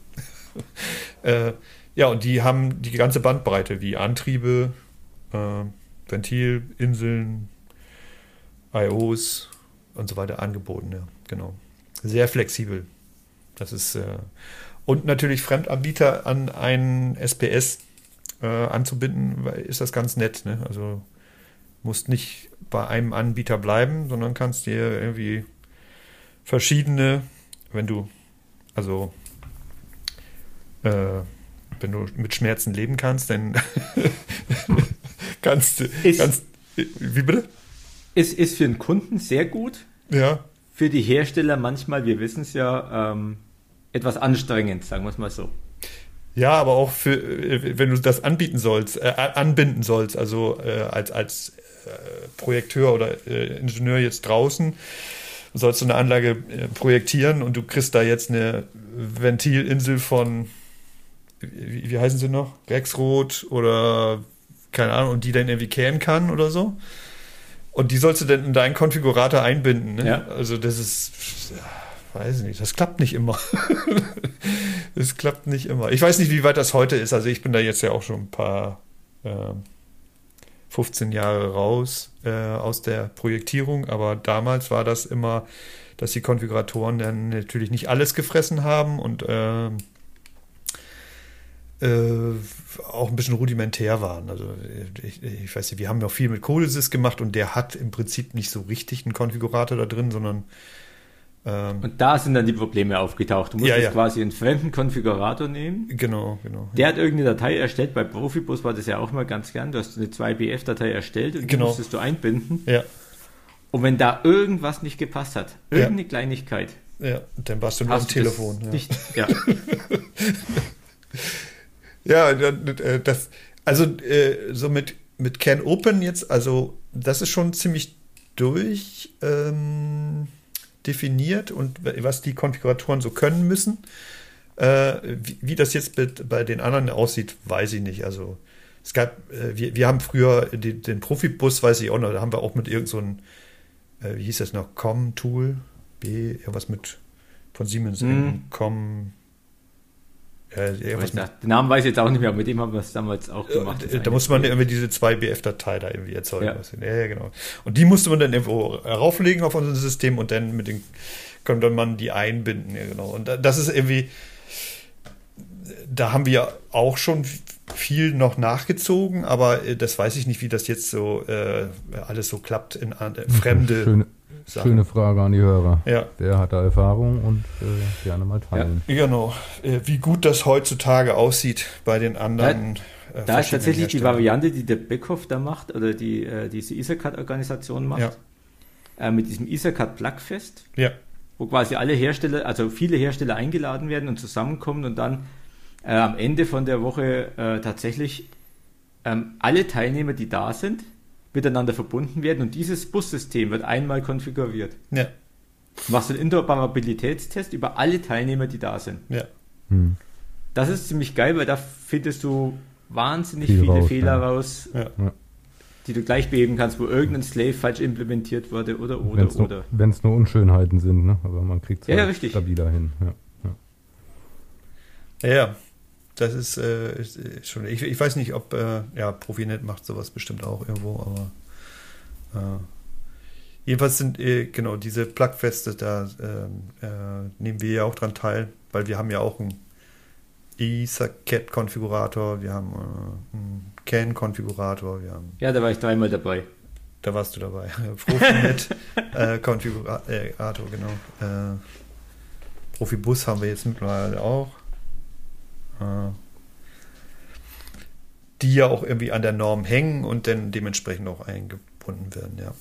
[SPEAKER 1] Und die haben die ganze Bandbreite wie Antriebe, Ventilinseln, IOs und so weiter angeboten, ja, genau. Sehr flexibel. Das ist und natürlich Fremdanbieter an einen SPS anzubinden, ist das ganz nett, ne? Also musst nicht bei einem Anbieter bleiben, sondern kannst dir irgendwie verschiedene, wenn du mit Schmerzen leben kannst, dann kannst du. Wie bitte?
[SPEAKER 3] Ist für den Kunden sehr gut.
[SPEAKER 1] Ja.
[SPEAKER 3] Für die Hersteller manchmal, wir wissen es ja, etwas anstrengend, sagen wir es mal so.
[SPEAKER 1] Ja, aber auch wenn du das anbinden sollst, anbinden sollst, also als Projekteur oder Ingenieur jetzt draußen, sollst du eine Anlage projektieren und du kriegst da jetzt eine Ventilinsel von, wie heißen sie noch? Rexroth oder keine Ahnung, und die dann irgendwie kehren kann oder so. Und die sollst du dann in deinen Konfigurator einbinden. Ne? Ja. Also das ist, weiß ich nicht, das klappt nicht immer. Das klappt nicht immer. Ich weiß nicht, wie weit das heute ist. Also ich bin da jetzt ja auch schon ein paar 15 Jahre raus aus der Projektierung, aber damals war das immer, dass die Konfiguratoren dann natürlich nicht alles gefressen haben und auch ein bisschen rudimentär waren. Also ich weiß nicht, wir haben ja auch viel mit Codesys gemacht und der hat im Prinzip nicht so richtig einen Konfigurator da drin, sondern
[SPEAKER 3] Und da sind dann die Probleme aufgetaucht. Du musst jetzt quasi einen fremden Konfigurator nehmen.
[SPEAKER 1] Genau.
[SPEAKER 3] Der hat irgendeine Datei erstellt. Bei Profibus war das ja auch mal ganz gern. Du hast eine 2BF-Datei erstellt und die musstest du einbinden.
[SPEAKER 1] Ja.
[SPEAKER 3] Und wenn da irgendwas nicht gepasst hat, irgendeine Kleinigkeit.
[SPEAKER 1] Ja, dann warst du nur am Telefon. So mit CanOpen jetzt, also das ist schon ziemlich durch definiert und was die Konfiguratoren so können müssen. Wie das jetzt bei den anderen aussieht, weiß ich nicht. Also es gab, wir haben früher den Profibus, weiß ich auch noch, da haben wir auch mit irgend wie hieß das noch, Com-Tool, irgendwas von Siemens, Com.
[SPEAKER 3] Den Namen weiß ich jetzt auch nicht mehr, aber mit dem haben wir es damals auch gemacht.
[SPEAKER 1] Da musste man irgendwie diese 2BF-Datei da irgendwie erzeugen. Ja, genau. Und die musste man dann irgendwo rauflegen auf unser System und dann konnte man die einbinden. Ja, genau. Und das ist irgendwie, da haben wir auch schon viel noch nachgezogen, aber das weiß ich nicht, wie das jetzt so alles so klappt in fremde
[SPEAKER 2] Schöne Frage an die Hörer.
[SPEAKER 1] Ja.
[SPEAKER 2] Der hat da Erfahrung und gerne mal teilen.
[SPEAKER 1] Ja. Genau. Wie gut das heutzutage aussieht bei den anderen.
[SPEAKER 3] Da ist tatsächlich die Variante, die der Beckhoff da macht, oder diese EtherCAD-Organisation macht, mit diesem EtherCAD-Plugfest, wo quasi alle Hersteller, also viele Hersteller eingeladen werden und zusammenkommen und dann am Ende von der Woche tatsächlich alle Teilnehmer, die da sind, miteinander verbunden werden und dieses Bussystem wird einmal konfiguriert.
[SPEAKER 1] Ja.
[SPEAKER 3] Du machst einen Interoperabilitätstest über alle Teilnehmer, die da sind.
[SPEAKER 1] Ja.
[SPEAKER 3] Das ist ziemlich geil, weil da findest du wahnsinnig viele Fehler raus, die du gleich beheben kannst, wo irgendein Slave falsch implementiert wurde oder.
[SPEAKER 2] Wenn es nur Unschönheiten sind, ne? Aber man kriegt es stabiler hin.
[SPEAKER 1] Ja. Das ist schon. Ich weiß nicht, ob Profinet macht sowas bestimmt auch irgendwo, aber jedenfalls sind diese Plugfeste, da nehmen wir ja auch dran teil, weil wir haben ja auch einen EtherCAD-Konfigurator, wir haben einen CAN-Konfigurator,
[SPEAKER 3] Ja, da war ich 3-mal dabei.
[SPEAKER 1] Da warst du dabei. Profinet-Konfigurator, genau. Profibus haben wir jetzt mittlerweile auch. Die ja auch irgendwie an der Norm hängen und dann dementsprechend auch eingebunden werden, ja.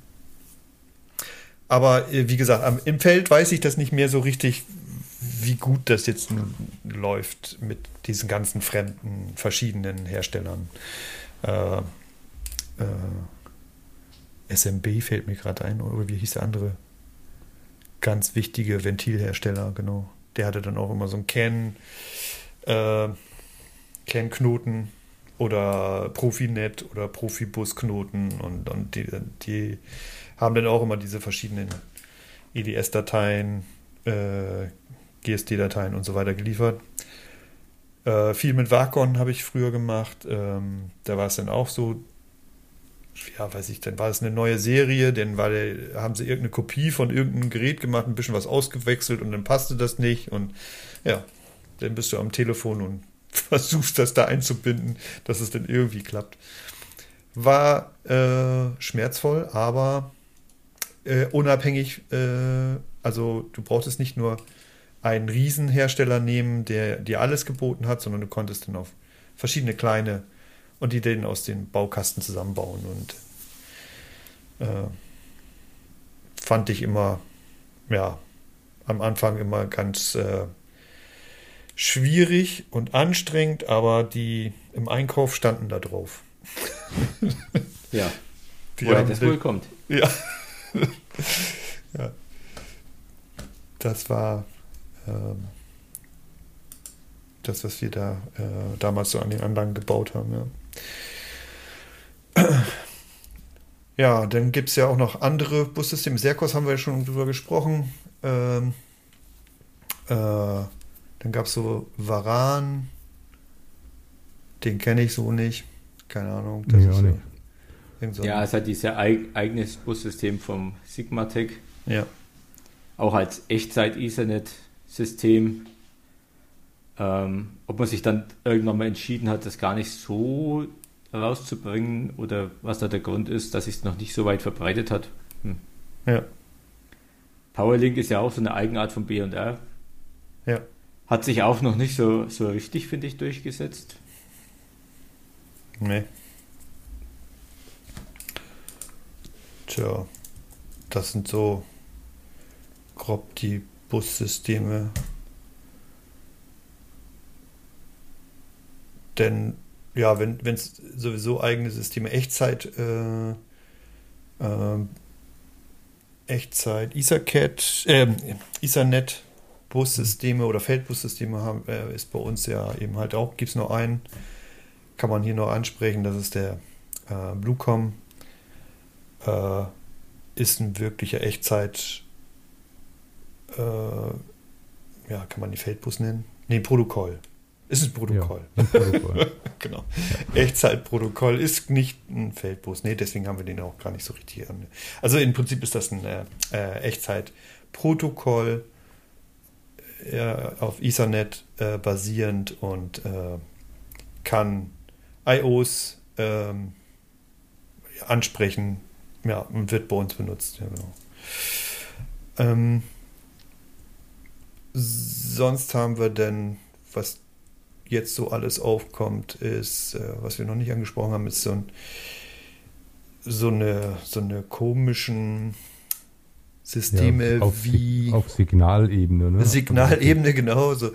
[SPEAKER 1] Aber wie gesagt, im Feld weiß ich das nicht mehr so richtig, wie gut das jetzt läuft mit diesen ganzen fremden, verschiedenen Herstellern. SMB fällt mir gerade ein, oder wie hieß der andere? Ganz wichtige Ventilhersteller, genau. Der hatte dann auch immer so einen CAN-Knoten oder Profinet oder Profibus-Knoten und die haben dann auch immer diese verschiedenen EDS-Dateien, GSD-Dateien und so weiter geliefert. Viel mit Wacom habe ich früher gemacht. Da war es dann auch so, dann war es eine neue Serie, dann haben sie irgendeine Kopie von irgendeinem Gerät gemacht, ein bisschen was ausgewechselt und dann passte das nicht und ja, dann bist du am Telefon und versuchst das da einzubinden, dass es dann irgendwie klappt. War schmerzvoll, aber unabhängig, also du brauchtest nicht nur einen Riesenhersteller nehmen, der dir alles geboten hat, sondern du konntest dann auf verschiedene kleine und die den aus den Baukasten zusammenbauen und fand ich immer, am Anfang immer ganz schwierig und anstrengend, aber die im Einkauf standen da drauf.
[SPEAKER 3] Ja, woher das wohl kommt.
[SPEAKER 1] Ja. Ja. Das war das, was wir da damals so an den Anlagen gebaut haben. Ja, ja, dann gibt es ja auch noch andere Bussysteme. Sercos haben wir ja schon drüber gesprochen. Dann gab es so Varan. Den kenne ich so nicht. Keine Ahnung. Das ist
[SPEAKER 3] nicht. Ja, es hat dieses eigenes Bussystem vom Sigmatech.
[SPEAKER 1] Ja.
[SPEAKER 3] Auch als Echtzeit-Ethernet-System. Ob man sich dann irgendwann mal entschieden hat, das gar nicht so rauszubringen oder was da der Grund ist, dass sich es noch nicht so weit verbreitet hat.
[SPEAKER 1] Ja.
[SPEAKER 3] PowerLink ist ja auch so eine Eigenart von B&R.
[SPEAKER 1] Ja.
[SPEAKER 3] Hat sich auch noch nicht so richtig, finde ich, durchgesetzt.
[SPEAKER 1] Nee. Tja, das sind so grob die Bussysteme. Denn ja, wenn es sowieso eigene Systeme, Echtzeit, Ethernet, Bussysteme oder Feldbussysteme haben, ist bei uns ja eben halt auch, gibt es nur einen, kann man hier noch ansprechen, das ist der Bluecom, ist ein wirklicher Echtzeit, ja, kann man die Feldbus nennen? Nee, Protokoll. Ist ein Protokoll. Ja, ein Protokoll. Genau. Ja. Echtzeitprotokoll ist nicht ein Feldbus. Nee, deswegen haben wir den auch gar nicht so richtig an. Also im Prinzip ist das ein Echtzeitprotokoll auf Ethernet basierend und kann IOs ansprechen. Ja, und wird bei uns benutzt. Ja, genau. Sonst haben wir denn, was jetzt so alles aufkommt, ist, was wir noch nicht angesprochen haben, ist so eine komischen Systeme
[SPEAKER 2] auf
[SPEAKER 1] wie
[SPEAKER 2] auf Signalebene, ne?
[SPEAKER 1] Signalebene, genau, so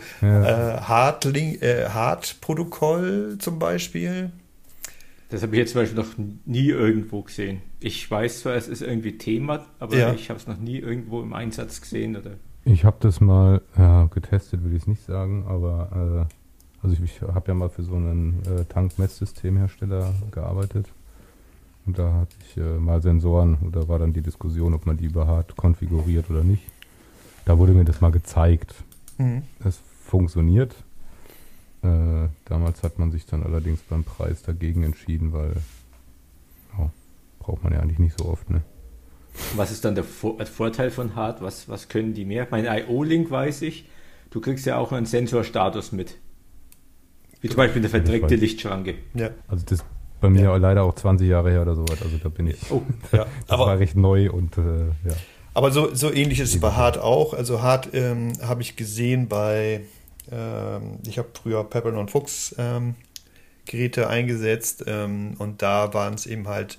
[SPEAKER 1] Hard-Protokoll zum Beispiel.
[SPEAKER 3] Das habe ich jetzt zum Beispiel noch nie irgendwo gesehen. Ich weiß zwar, es ist irgendwie Thema, aber ich habe es noch nie irgendwo im Einsatz gesehen. Oder?
[SPEAKER 2] Ich habe das mal getestet, will ich es nicht sagen, aber also ich habe ja mal für so einen Tankmesssystemhersteller gearbeitet und da hatte ich mal Sensoren und da war dann die Diskussion, ob man die über hart konfiguriert oder nicht. Da wurde mir das mal gezeigt. Es funktioniert. Damals hat man sich dann allerdings beim Preis dagegen entschieden, weil braucht man ja eigentlich nicht so oft, ne?
[SPEAKER 3] Was ist dann der Vorteil von Hard? Was können die mehr? Mein IO-Link weiß ich, du kriegst ja auch einen Sensorstatus mit. Wie zum Beispiel eine verdreckte Lichtschranke.
[SPEAKER 1] Ja.
[SPEAKER 2] Also das ist bei mir leider auch 20 Jahre her oder sowas. Also da bin ich.
[SPEAKER 1] Oh, ja.
[SPEAKER 2] Das war recht neu und ja.
[SPEAKER 1] Aber so ähnlich ist es bei Hard auch. Also Hard habe ich gesehen bei, ich habe früher Pepperl und Fuchs Geräte eingesetzt und da waren es eben halt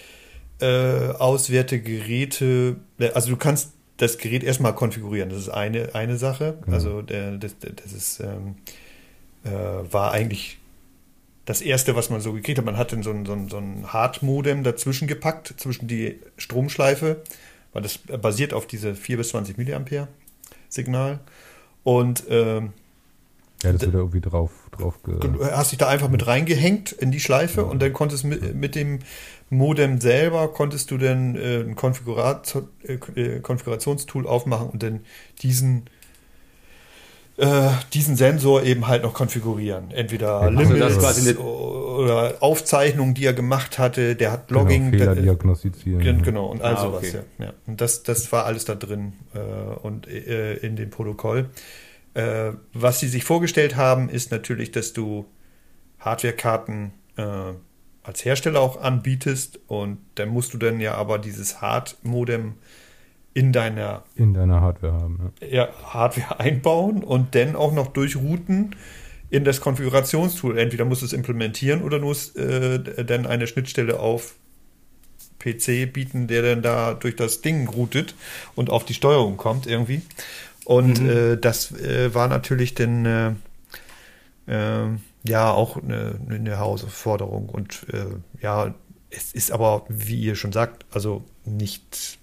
[SPEAKER 1] Auswertegeräte. Also du kannst das Gerät erstmal konfigurieren. Das ist eine Sache. Genau. Also das ist war eigentlich das Erste, was man so gekriegt hat. Man hat dann so ein Hard-Modem dazwischen gepackt, zwischen die Stromschleife, weil das basiert auf diese 4 bis 20 Milliampere Signal. Und
[SPEAKER 2] das wird irgendwie drauf
[SPEAKER 1] hast dich da einfach mit reingehängt in die Schleife und dann konntest mit dem Modem selber konntest du dann ein Konfigurationstool aufmachen und dann diesen Sensor eben halt noch konfigurieren. Entweder Limits oder Aufzeichnungen, die er gemacht hatte, der hat Logging.
[SPEAKER 2] Fehler diagnostizieren.
[SPEAKER 1] Genau, und all sowas. Okay. Ja. Und das war alles da drin und in dem Protokoll. Was sie sich vorgestellt haben, ist natürlich, dass du Hardwarekarten als Hersteller auch anbietest und dann musst du dann ja aber dieses Hard-Modem in deiner
[SPEAKER 2] Hardware haben.
[SPEAKER 1] Ja, Hardware einbauen und dann auch noch durchrouten in das Konfigurationstool. Entweder musst du es implementieren oder musst dann eine Schnittstelle auf PC bieten, der dann da durch das Ding routet und auf die Steuerung kommt irgendwie. Und das war natürlich dann auch eine Herausforderung. Und es ist aber, wie ihr schon sagt, also nicht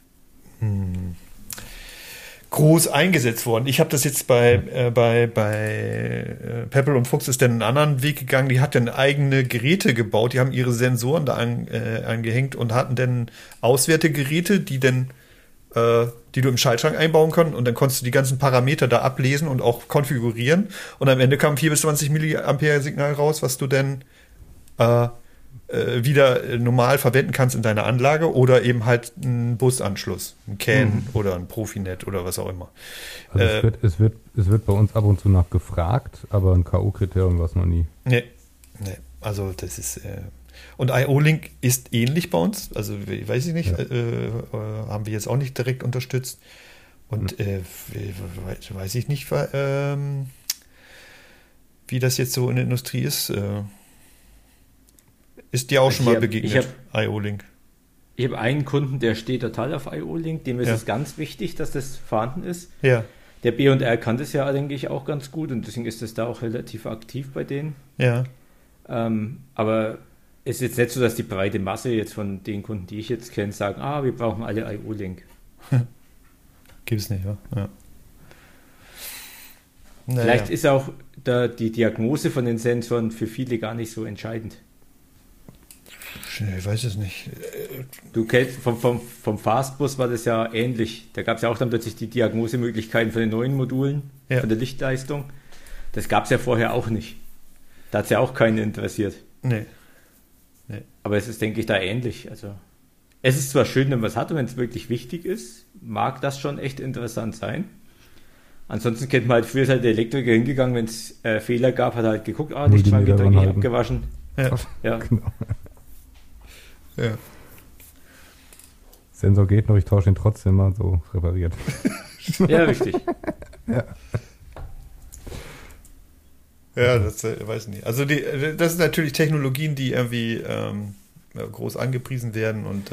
[SPEAKER 1] groß eingesetzt worden. Ich habe das jetzt bei Pepperl und Fuchs ist dann einen anderen Weg gegangen. Die hat dann eigene Geräte gebaut. Die haben ihre Sensoren da angehängt und hatten dann Auswertegeräte, die du im Schaltschrank einbauen kannst und dann konntest du die ganzen Parameter da ablesen und auch konfigurieren und am Ende kam 4 bis 20 Milliampere Signal raus, was du dann wieder normal verwenden kannst in deiner Anlage oder eben halt einen Busanschluss, ein CAN oder ein Profinet oder was auch immer.
[SPEAKER 2] Also es wird bei uns ab und zu nach gefragt, aber ein K.O.-Kriterium war es noch nie.
[SPEAKER 1] Nee, also das ist und IO-Link ist ähnlich bei uns, also weiß ich nicht, haben wir jetzt auch nicht direkt unterstützt Und weiß ich nicht, wie das jetzt so in der Industrie ist. Ist dir auch schon mal begegnet, IO-Link?
[SPEAKER 3] Ich habe einen Kunden, der steht total auf IO-Link, dem ist es ganz wichtig, dass das vorhanden ist.
[SPEAKER 1] Ja.
[SPEAKER 3] Der B&R kann das ja, denke ich, auch ganz gut und deswegen ist das da auch relativ aktiv bei denen.
[SPEAKER 1] Ja.
[SPEAKER 3] Aber es ist jetzt nicht so, dass die breite Masse jetzt von den Kunden, die ich jetzt kenne, sagen, wir brauchen alle IO-Link.
[SPEAKER 1] Gibt es nicht, ja.
[SPEAKER 3] Vielleicht ist auch die Diagnose von den Sensoren für viele gar nicht so entscheidend.
[SPEAKER 1] Ich weiß es nicht.
[SPEAKER 3] Du kennst, vom Fastbus war das ja ähnlich. Da gab es ja auch dann plötzlich die Diagnosemöglichkeiten von den neuen Modulen, von der Lichtleistung. Das gab es ja vorher auch nicht. Da hat es ja auch keinen interessiert.
[SPEAKER 1] Nee.
[SPEAKER 3] Aber es ist, denke ich, da ähnlich. Also, es ist zwar schön, wenn man es hat und wenn es wirklich wichtig ist, mag das schon echt interessant sein. Ansonsten kennt man halt, früher ist halt der Elektriker hingegangen, wenn es Fehler gab, hat er halt geguckt, Lichtschranke dreckig abgewaschen. Ja. Genau.
[SPEAKER 1] Ja.
[SPEAKER 2] Sensor geht noch, ich tausche ihn trotzdem mal so repariert.
[SPEAKER 3] Ja, richtig.
[SPEAKER 1] Ja, das weiß ich nicht. Also das sind natürlich Technologien, die irgendwie groß angepriesen werden und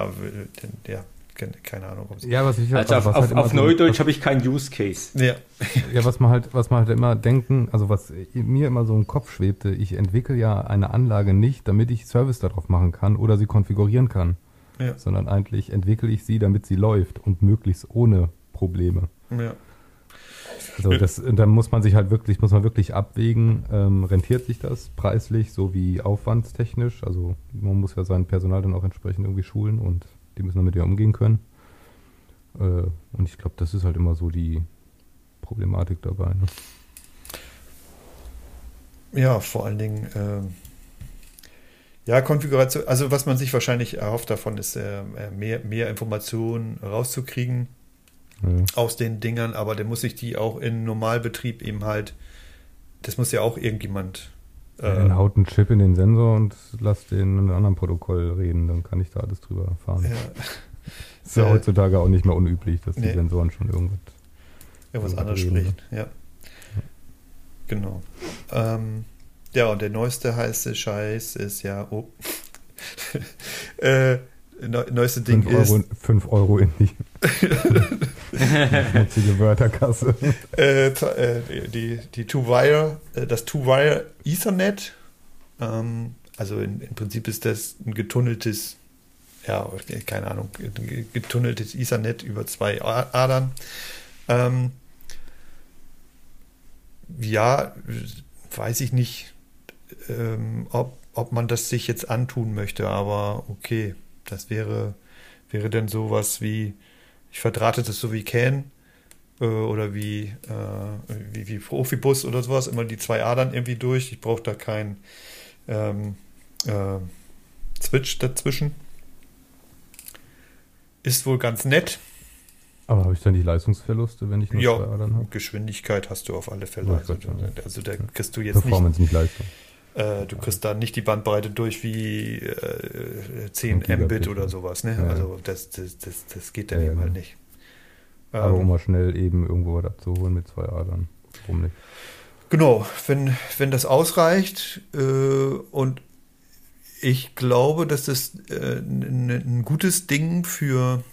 [SPEAKER 1] keine Ahnung.
[SPEAKER 3] Was auf Neudeutsch habe ich keinen Use Case.
[SPEAKER 2] Ja, was man halt immer denken, also was mir immer so im Kopf schwebte, ich entwickle ja eine Anlage nicht, damit ich Service darauf machen kann oder sie konfigurieren kann, sondern eigentlich entwickle ich sie, damit sie läuft und möglichst ohne Probleme.
[SPEAKER 1] Ja.
[SPEAKER 2] Also dann muss man wirklich abwägen, rentiert sich das preislich sowie aufwandstechnisch, also man muss ja sein Personal dann auch entsprechend irgendwie schulen und die müssen damit ja umgehen können. Und ich glaube, das ist halt immer so die Problematik dabei. Ne?
[SPEAKER 1] Ja, vor allen Dingen, Konfiguration, also was man sich wahrscheinlich erhofft davon, ist mehr Informationen rauszukriegen aus den Dingern, aber dann muss ich die auch in Normalbetrieb eben halt, das muss ja auch irgendjemand
[SPEAKER 2] dann haut einen Chip in den Sensor und lass den in einem anderen Protokoll reden, dann kann ich da alles drüber erfahren.
[SPEAKER 1] Ja.
[SPEAKER 2] Ist ja heutzutage auch nicht mehr unüblich, dass die Sensoren schon
[SPEAKER 1] irgendwas anderes sprechen. Ja. Genau. Und der neueste heiße Scheiß ist neueste Ding
[SPEAKER 2] 5 Euro in die schmutzige Wörterkasse.
[SPEAKER 1] Die Two-Wire, das Two-Wire Ethernet, also im Prinzip ist das ein getunneltes, keine Ahnung, getunneltes Ethernet über 2 Adern. Weiß ich nicht, ob man das sich jetzt antun möchte, aber okay. Das wäre dann sowas wie, ich verdrahte das so wie CAN oder wie Profibus oder sowas, immer die 2 Adern irgendwie durch. Ich brauche da keinen Switch dazwischen. Ist wohl ganz nett.
[SPEAKER 2] Aber habe ich dann die Leistungsverluste, wenn ich nur 2 Adern habe?
[SPEAKER 1] Geschwindigkeit hast du auf alle Fälle. Also da kriegst du jetzt
[SPEAKER 2] Performance nicht Leistung.
[SPEAKER 1] Du kriegst da nicht die Bandbreite durch wie 10 Mbit oder sowas, ne? Ja. Also das geht dann eben halt nicht.
[SPEAKER 2] Aber um mal schnell eben irgendwo was abzuholen mit 2 Adern. Warum nicht?
[SPEAKER 1] Genau, wenn das ausreicht und ich glaube, dass das ein gutes Ding für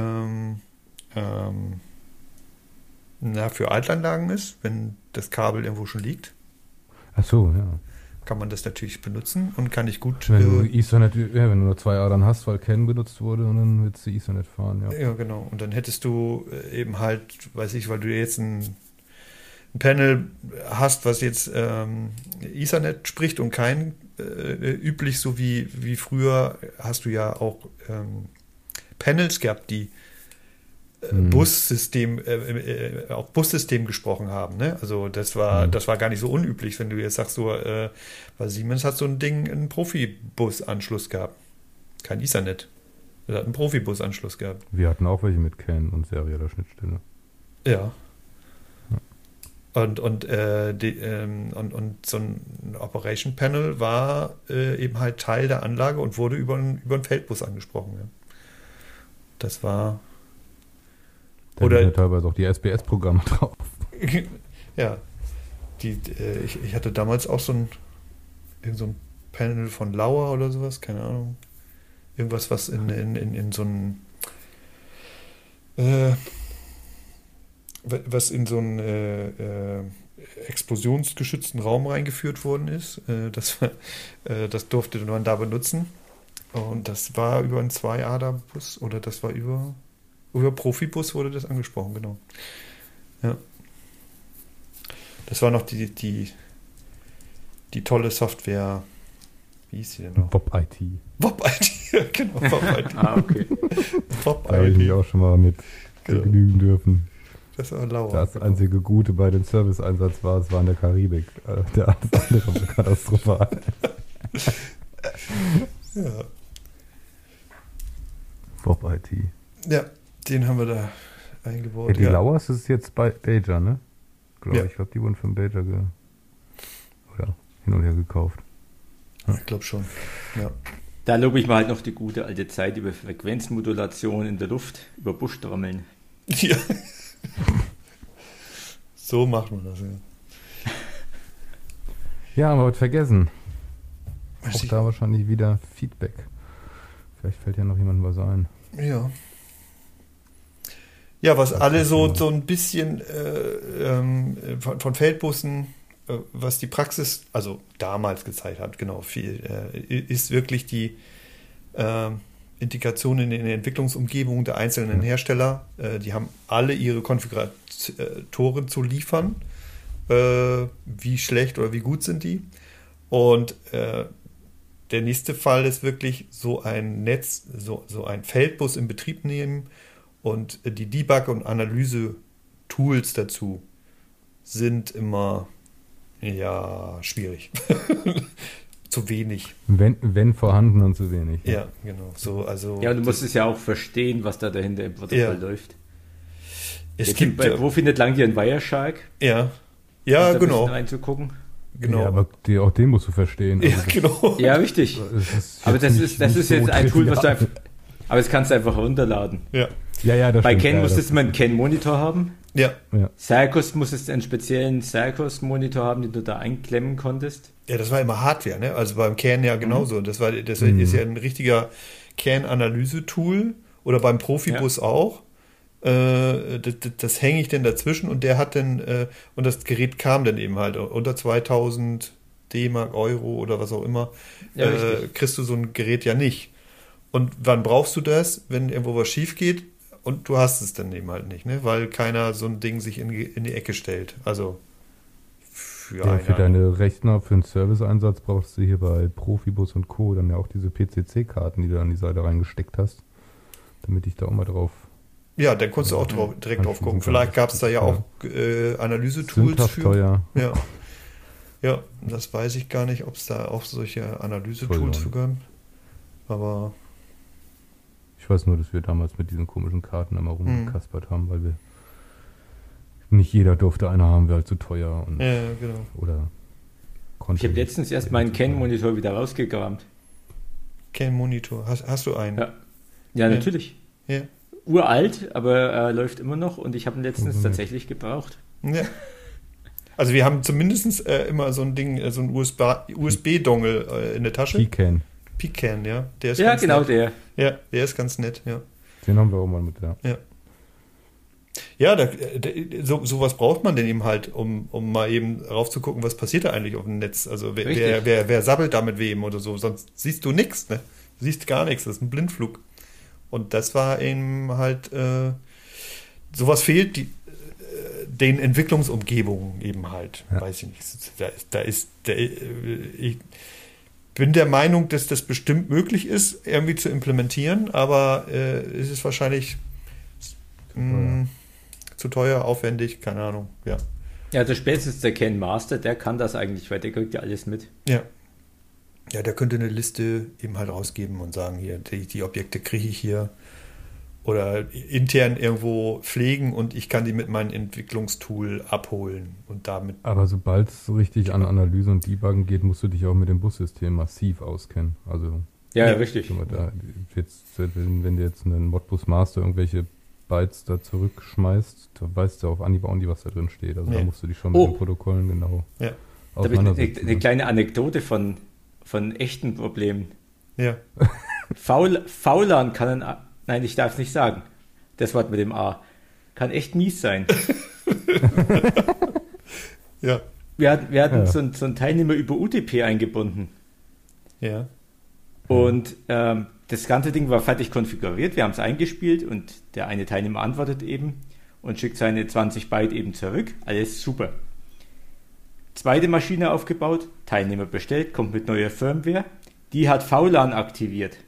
[SPEAKER 1] Altanlagen ist, wenn das Kabel irgendwo schon liegt.
[SPEAKER 2] Ach so, ja.
[SPEAKER 1] Kann man das natürlich benutzen und kann ich gut...
[SPEAKER 2] Wenn du Ethernet, wenn du nur 2 Adern hast, weil CAN benutzt wurde, und dann willst du Ethernet fahren, ja.
[SPEAKER 1] Ja, genau. Und dann hättest du eben halt, weiß ich, weil du jetzt ein Panel hast, was jetzt Ethernet spricht und kein üblich, so wie früher, hast du ja auch Panels gehabt, die Bussystem gesprochen haben, ne? Also das war gar nicht so unüblich, wenn du jetzt sagst, weil Siemens hat so ein Ding, einen Profibus-Anschluss gehabt. Kein Ethernet. Das hat einen Profibus-Anschluss gehabt.
[SPEAKER 2] Wir hatten auch welche mit CAN und serieller Schnittstelle.
[SPEAKER 1] Ja. Und so ein Operation Panel war eben halt Teil der Anlage und wurde über einen Feldbus angesprochen. Ja. Das war
[SPEAKER 2] Da sind ja teilweise auch die SPS-Programme drauf.
[SPEAKER 1] Ja. Ich hatte damals auch so ein Panel von Lauer oder sowas, keine Ahnung. Irgendwas, was in so ein was in so einen explosionsgeschützten Raum reingeführt worden ist. Das durfte man da benutzen. Und das war über einen 2-Ader-Bus oder das war über Profibus wurde das angesprochen, genau. Ja. Das war noch die tolle Software. Wie hieß sie denn noch?
[SPEAKER 2] WOP-IT.
[SPEAKER 1] WOP-IT, genau, WOP-IT.
[SPEAKER 3] Okay.
[SPEAKER 2] Da habe ich mich auch schon mal mit begnügen dürfen.
[SPEAKER 1] Das war Lauer.
[SPEAKER 2] Das einzige Gute bei dem Service-Einsatz war, es war in der Karibik. Der andere war katastrophal.
[SPEAKER 1] Ja.
[SPEAKER 2] WOP-IT.
[SPEAKER 1] Ja, den haben wir da eingebaut.
[SPEAKER 2] Ja, die Lauers ist jetzt bei Bajer, ne? Ich glaube, die wurden von Bajer oder hin und her gekauft.
[SPEAKER 1] Ja. Ich glaube schon, ja.
[SPEAKER 3] Da lobe ich mal halt noch die gute alte Zeit über Frequenzmodulation in der Luft, über Buschtrommeln.
[SPEAKER 1] Ja. So macht man das, ja.
[SPEAKER 2] Ja, haben wir heute vergessen. Auch da wahrscheinlich wieder Feedback. Vielleicht fällt ja noch jemandem was ein.
[SPEAKER 1] Ja. Ja, was alle so ein bisschen von Feldbussen, was die Praxis, also damals gezeigt hat, genau, viel, ist wirklich die Integration in den Entwicklungsumgebungen der einzelnen Hersteller. Die haben alle ihre Konfiguratoren zu liefern. Wie schlecht oder wie gut sind die? Und der nächste Fall ist wirklich so ein Netz, so ein Feldbus in Betrieb nehmen und die Debug- und Analyse-Tools dazu sind immer schwierig. Zu wenig.
[SPEAKER 2] Wenn vorhanden und zu wenig.
[SPEAKER 1] Ja, genau.
[SPEAKER 3] Ja, und du musst es ja auch verstehen, was da dahinter im Protokoll läuft. Wo findet lang hier ein Wireshark?
[SPEAKER 1] Ja. Ja, genau.
[SPEAKER 3] Reinzugucken.
[SPEAKER 1] Genau.
[SPEAKER 2] Ja, aber auch den musst du verstehen.
[SPEAKER 1] Ja, genau.
[SPEAKER 3] Ja, richtig. Aber das ist jetzt ein Tool, was du einfach. Aber das kannst du einfach runterladen.
[SPEAKER 1] Ja.
[SPEAKER 2] Ja, das
[SPEAKER 3] Bei
[SPEAKER 2] stimmt,
[SPEAKER 3] Ken musstest du einen Ken-Monitor haben.
[SPEAKER 1] Ja.
[SPEAKER 3] Circus musstest du einen speziellen Circus-Monitor haben, den du da einklemmen konntest.
[SPEAKER 1] Ja, das war immer Hardware, ne? Also beim Kern ja genauso. Das ist ja ein richtiger Kernanalyse-Tool oder beim Profibus auch. Das hänge ich dann dazwischen und der hat dann, und das Gerät kam dann eben halt unter 2000 D-Mark, Euro oder was auch immer, kriegst du so ein Gerät ja nicht. Und wann brauchst du das, wenn irgendwo was schief geht? Und du hast es dann eben halt nicht, ne? Weil keiner so ein Ding sich in die Ecke stellt. Also für
[SPEAKER 2] deine Rechner, für einen Service-Einsatz brauchst du hier bei Profibus und Co. dann ja auch diese PCC-Karten, die du an die Seite reingesteckt hast, damit ich da auch mal drauf.
[SPEAKER 1] Ja, dann konntest du auch direkt drauf gucken. Vielleicht gab es da ja auch Analyse-Tools für.
[SPEAKER 2] Teuer.
[SPEAKER 1] Ja. Ja, das weiß ich gar nicht, ob es da auch solche Analyse-Tools für gab. Aber
[SPEAKER 2] ich weiß nur, dass wir damals mit diesen komischen Karten einmal rumgekaspert haben, weil wir nicht jeder durfte eine haben, wäre halt zu teuer. Und,
[SPEAKER 1] ja, genau.
[SPEAKER 2] Oder
[SPEAKER 3] ich habe letztens erst meinen Ken-Monitor wieder rausgekramt.
[SPEAKER 1] Ken-Monitor, hast du einen?
[SPEAKER 3] Ja, natürlich.
[SPEAKER 1] Ja.
[SPEAKER 3] Uralt, aber läuft immer noch und ich habe ihn letztens tatsächlich gebraucht.
[SPEAKER 1] Ja. Also wir haben zumindest immer so ein Ding, so ein USB-Dongle in der Tasche. Pecan, ja. Der ist ganz nett.
[SPEAKER 3] Der.
[SPEAKER 1] Ja, der ist ganz nett, ja.
[SPEAKER 2] Den haben wir auch mal mit,
[SPEAKER 1] ja. Ja, sowas braucht man denn eben halt, um mal eben raufzugucken, was passiert da eigentlich auf dem Netz. Also wer sabbelt da mit wem oder so, sonst siehst du nichts, ne? Du siehst gar nichts, das ist ein Blindflug. Und das war eben halt, sowas fehlt den Entwicklungsumgebungen eben halt. Ja. Weiß ich nicht. Ich bin der Meinung, dass das bestimmt möglich ist, irgendwie zu implementieren, aber es ist wahrscheinlich zu teuer, aufwendig, keine Ahnung, ja.
[SPEAKER 3] Ja, also spätestens der Ken Master, der kann das eigentlich, weil der kriegt ja alles mit.
[SPEAKER 1] Ja. Ja, der könnte eine Liste eben halt rausgeben und sagen, hier, die Objekte kriege ich hier oder intern irgendwo pflegen und ich kann die mit meinem Entwicklungstool abholen und damit. Aber
[SPEAKER 2] sobald es so richtig an Analyse und Debuggen geht, musst du dich auch mit dem Bussystem massiv auskennen. Also
[SPEAKER 3] ja, richtig.
[SPEAKER 2] Wenn du jetzt einen Modbus Master irgendwelche Bytes da zurückschmeißt, da weißt du auf Anhieb auch nicht, was da drin steht. Also da musst du dich schon mit den Protokollen genau
[SPEAKER 3] auseinandersetzen. Da eine kleine Anekdote von echten Problemen.
[SPEAKER 1] Ja.
[SPEAKER 3] VLAN kann nein, ich darf es nicht sagen. Das Wort mit dem A. Kann echt mies sein.
[SPEAKER 1] Ja.
[SPEAKER 3] Wir hatten so einen Teilnehmer über UDP eingebunden.
[SPEAKER 1] Ja.
[SPEAKER 3] Und das ganze Ding war fertig konfiguriert. Wir haben es eingespielt und der eine Teilnehmer antwortet eben und schickt seine 20 Byte eben zurück. Alles super. Zweite Maschine aufgebaut, Teilnehmer bestellt, kommt mit neuer Firmware. Die hat VLAN aktiviert.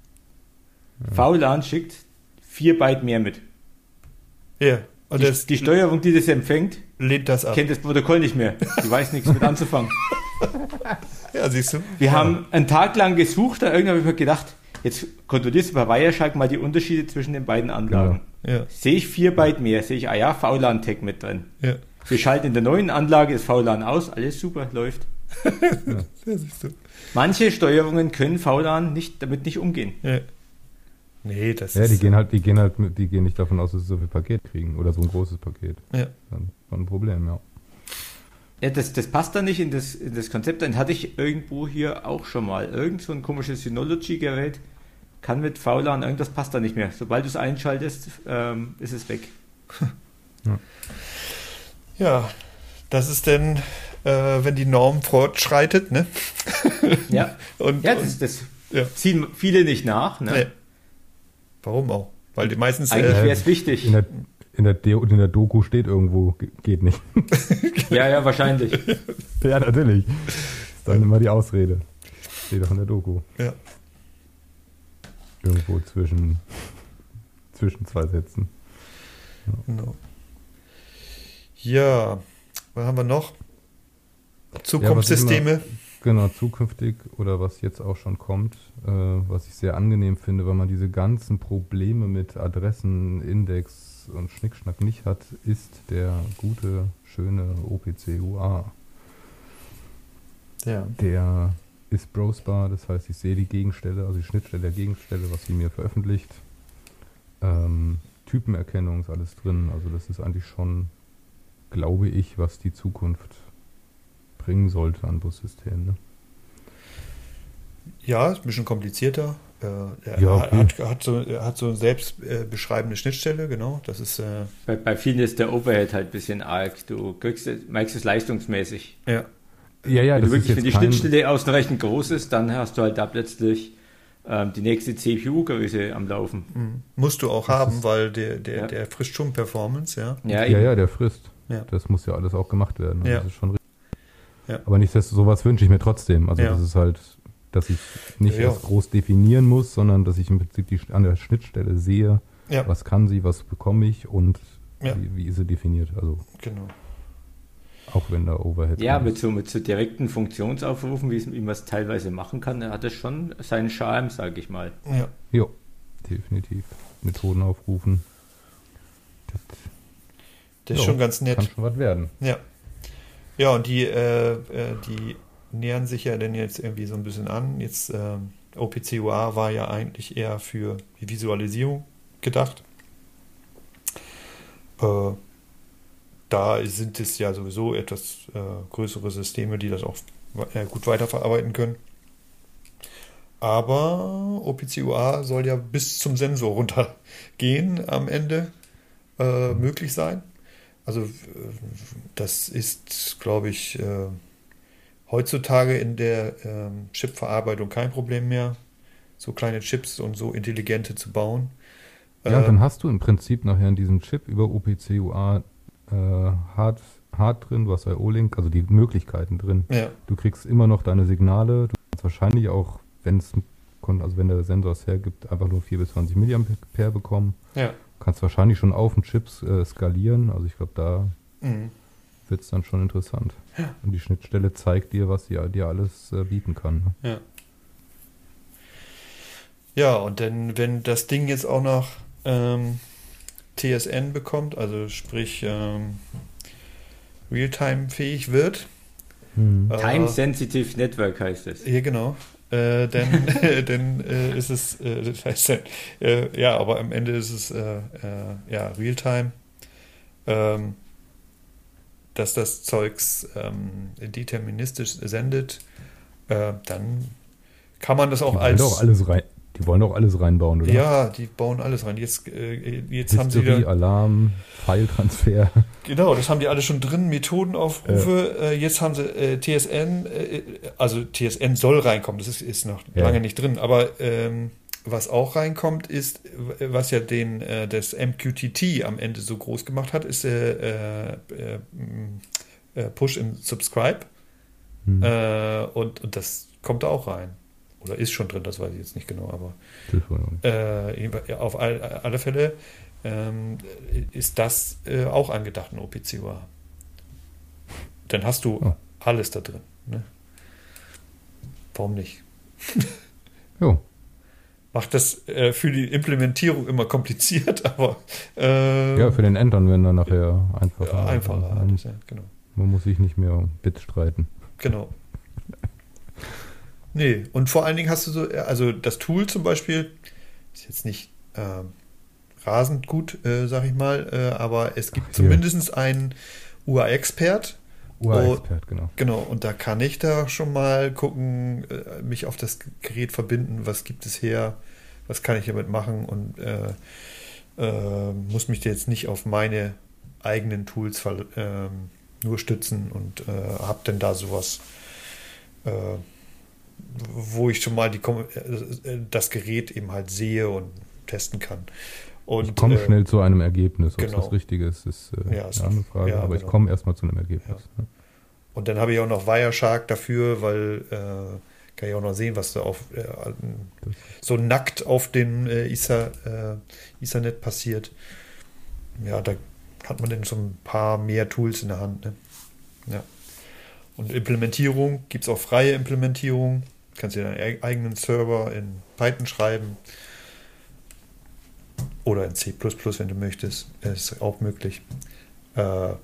[SPEAKER 3] VLAN schickt 4 Byte mehr mit.
[SPEAKER 1] Ja. Und
[SPEAKER 3] Die Steuerung, die das empfängt,
[SPEAKER 1] lehnt das ab.
[SPEAKER 3] Kennt das Protokoll nicht mehr. Die weiß nichts mit anzufangen.
[SPEAKER 1] Ja, siehst du.
[SPEAKER 3] Wir haben einen Tag lang gesucht, da irgendwann habe ich mir gedacht, jetzt kontrollierst du bei Wireshark mal die Unterschiede zwischen den beiden Anlagen.
[SPEAKER 1] Ja.
[SPEAKER 3] Sehe ich 4 Byte mehr, sehe ich, VLAN-Tag mit drin.
[SPEAKER 1] Ja.
[SPEAKER 3] Wir schalten in der neuen Anlage das VLAN aus, alles super, läuft.
[SPEAKER 1] Ja, siehst du.
[SPEAKER 3] Manche Steuerungen können VLAN damit nicht umgehen.
[SPEAKER 1] Ja. Nee, das
[SPEAKER 2] ist... Ja, die gehen nicht davon aus, dass sie so viel Paket kriegen oder so ein großes Paket.
[SPEAKER 1] Ja.
[SPEAKER 2] Dann war ein Problem, ja.
[SPEAKER 3] Ja, das passt da nicht in das Konzept. Dann hatte ich irgendwo hier auch schon mal. Irgend so ein komisches Synology-Gerät kann mit VLAN, irgendwas passt da nicht mehr. Sobald du es einschaltest, ist es weg.
[SPEAKER 1] Ja, das ist denn, wenn die Norm fortschreitet, ne?
[SPEAKER 3] Ja, das ziehen viele nicht nach, ne? Nee.
[SPEAKER 1] Warum auch? Weil die meistens...
[SPEAKER 3] Eigentlich wäre es wichtig.
[SPEAKER 2] In der Doku steht irgendwo, geht nicht.
[SPEAKER 3] Ja, wahrscheinlich.
[SPEAKER 2] Ja, natürlich. Das ist dann immer die Ausrede. Steht doch in der Doku.
[SPEAKER 1] Ja.
[SPEAKER 2] Irgendwo zwischen 2 Sätzen.
[SPEAKER 1] Ja. Genau. Ja, was haben wir noch? Zukunftssysteme.
[SPEAKER 2] Genau, zukünftig oder was jetzt auch schon kommt, was ich sehr angenehm finde, weil man diese ganzen Probleme mit Adressen, Index und Schnickschnack nicht hat, ist der gute, schöne OPC UA.
[SPEAKER 1] Ja.
[SPEAKER 2] Der ist browsbar, das heißt, ich sehe die Gegenstelle, also die Schnittstelle der Gegenstelle, was sie mir veröffentlicht. Typenerkennung ist alles drin, also das ist eigentlich schon, glaube ich, was die Zukunft bringen sollte an Bussystemen. Ne?
[SPEAKER 1] Ja, ist ein bisschen komplizierter.
[SPEAKER 2] Okay.
[SPEAKER 1] Hat so eine selbstbeschreibende Schnittstelle, genau. Das ist
[SPEAKER 3] bei vielen ist der Overhead halt ein bisschen arg. Du merkst es leistungsmäßig.
[SPEAKER 1] Ja.
[SPEAKER 3] Wenn die Schnittstelle ausreichend groß ist, dann hast du halt da plötzlich die nächste CPU-Größe am Laufen.
[SPEAKER 1] Musst du auch haben, weil der frisst schon Performance, ja.
[SPEAKER 2] Ja, der frisst.
[SPEAKER 1] Ja.
[SPEAKER 2] Das muss ja alles auch gemacht werden. Also
[SPEAKER 1] ja.
[SPEAKER 2] Das ist schon richtig.
[SPEAKER 1] Ja.
[SPEAKER 2] Aber nichtsdestotrotz, sowas wünsche ich mir trotzdem. Also das ist halt, dass ich nicht erst groß definieren muss, sondern dass ich im Prinzip an der Schnittstelle sehe, was kann sie, was bekomme ich und wie ist sie definiert. Also
[SPEAKER 1] genau.
[SPEAKER 2] Auch wenn da Overhead
[SPEAKER 3] mit so direkten Funktionsaufrufen, wie man es teilweise machen kann, hat es schon seinen Charme, sage ich mal.
[SPEAKER 1] Ja.
[SPEAKER 2] Jo, definitiv. Methoden aufrufen.
[SPEAKER 1] Das ist schon ganz nett.
[SPEAKER 2] Kann schon was werden.
[SPEAKER 1] Ja. Ja, und die nähern sich ja dann jetzt irgendwie so ein bisschen an. Jetzt OPC UA war ja eigentlich eher für die Visualisierung gedacht. Da sind es ja sowieso etwas größere Systeme, die das auch gut weiterverarbeiten können. Aber OPC UA soll ja bis zum Sensor runtergehen am Ende möglich sein. Also das ist, glaube ich, heutzutage in der Chipverarbeitung kein Problem mehr, so kleine Chips und so intelligente zu bauen.
[SPEAKER 2] Ja, dann hast du im Prinzip nachher in diesem Chip über OPC UA Hard drin, du hast IO-Link, also die Möglichkeiten drin.
[SPEAKER 1] Ja.
[SPEAKER 2] Du kriegst immer noch deine Signale, du kannst wahrscheinlich auch, wenn der Sensor es hergibt, einfach nur 4 bis 20 mA bekommen.
[SPEAKER 1] Ja.
[SPEAKER 2] Kannst wahrscheinlich schon auf den Chips skalieren, also ich glaube, da wird es dann schon interessant.
[SPEAKER 1] Ja.
[SPEAKER 2] Und die Schnittstelle zeigt dir, was sie dir alles bieten kann.
[SPEAKER 1] Ne? Ja. Ja, und dann, wenn das Ding jetzt auch noch TSN bekommt, also sprich Realtime-fähig wird.
[SPEAKER 3] Time Sensitive Network heißt es.
[SPEAKER 1] Ja, genau. denn ist es, das heißt, ja, aber am Ende ist es ja Realtime, dass das Zeugs deterministisch sendet, dann kann man das auch
[SPEAKER 2] Die wollen doch alles reinbauen, oder?
[SPEAKER 1] Ja, die bauen alles rein. Jetzt haben sie
[SPEAKER 2] wieder Alarm, File-Transfer.
[SPEAKER 1] Genau, das haben die alle schon drin, Methodenaufrufe. Jetzt haben sie TSN, also TSN soll reinkommen, das ist noch lange nicht drin, aber was auch reinkommt ist, was ja das MQTT am Ende so groß gemacht hat, ist Push and Subscribe. Und das kommt da auch rein. Oder ist schon drin, das weiß ich jetzt nicht genau, aber auf alle Fälle ist das auch angedacht in OPC-UA. Dann hast du alles da drin. Ne? Warum nicht?
[SPEAKER 2] Jo.
[SPEAKER 1] Macht das für die Implementierung immer kompliziert, aber
[SPEAKER 2] ja, für den Endanwender nachher einfacher.
[SPEAKER 1] Ja, einfacher, ja, genau.
[SPEAKER 2] Man muss sich nicht mehr um Bits streiten.
[SPEAKER 1] Genau. Nee, und vor allen Dingen hast du so, also das Tool zum Beispiel ist jetzt nicht rasend gut, sag ich mal, aber es gibt zumindest einen UA-Expert.
[SPEAKER 2] UA-Expert, genau.
[SPEAKER 1] Genau, und da kann ich da schon mal gucken, mich auf das Gerät verbinden, was gibt es her, was kann ich damit machen und muss mich da jetzt nicht auf meine eigenen Tools nur stützen und habe dann da sowas, wo ich schon mal das Gerät eben halt sehe und testen kann. Und
[SPEAKER 2] ich komme schnell zu einem Ergebnis. Ob
[SPEAKER 1] genau.
[SPEAKER 2] das richtig ist eine andere Frage,
[SPEAKER 1] ja,
[SPEAKER 2] aber ich komme erstmal zu einem Ergebnis.
[SPEAKER 1] Ja. Und dann habe ich auch noch Wireshark dafür, weil kann ich auch noch sehen, was da so nackt auf dem Ethernet passiert. Ja, da hat man dann so ein paar mehr Tools in der Hand. Ne? Ja. Und Implementierung, gibt es auch freie Implementierung. Kannst dir deinen eigenen Server in Python schreiben. Oder in C++, wenn du möchtest. Ist auch möglich. Ja,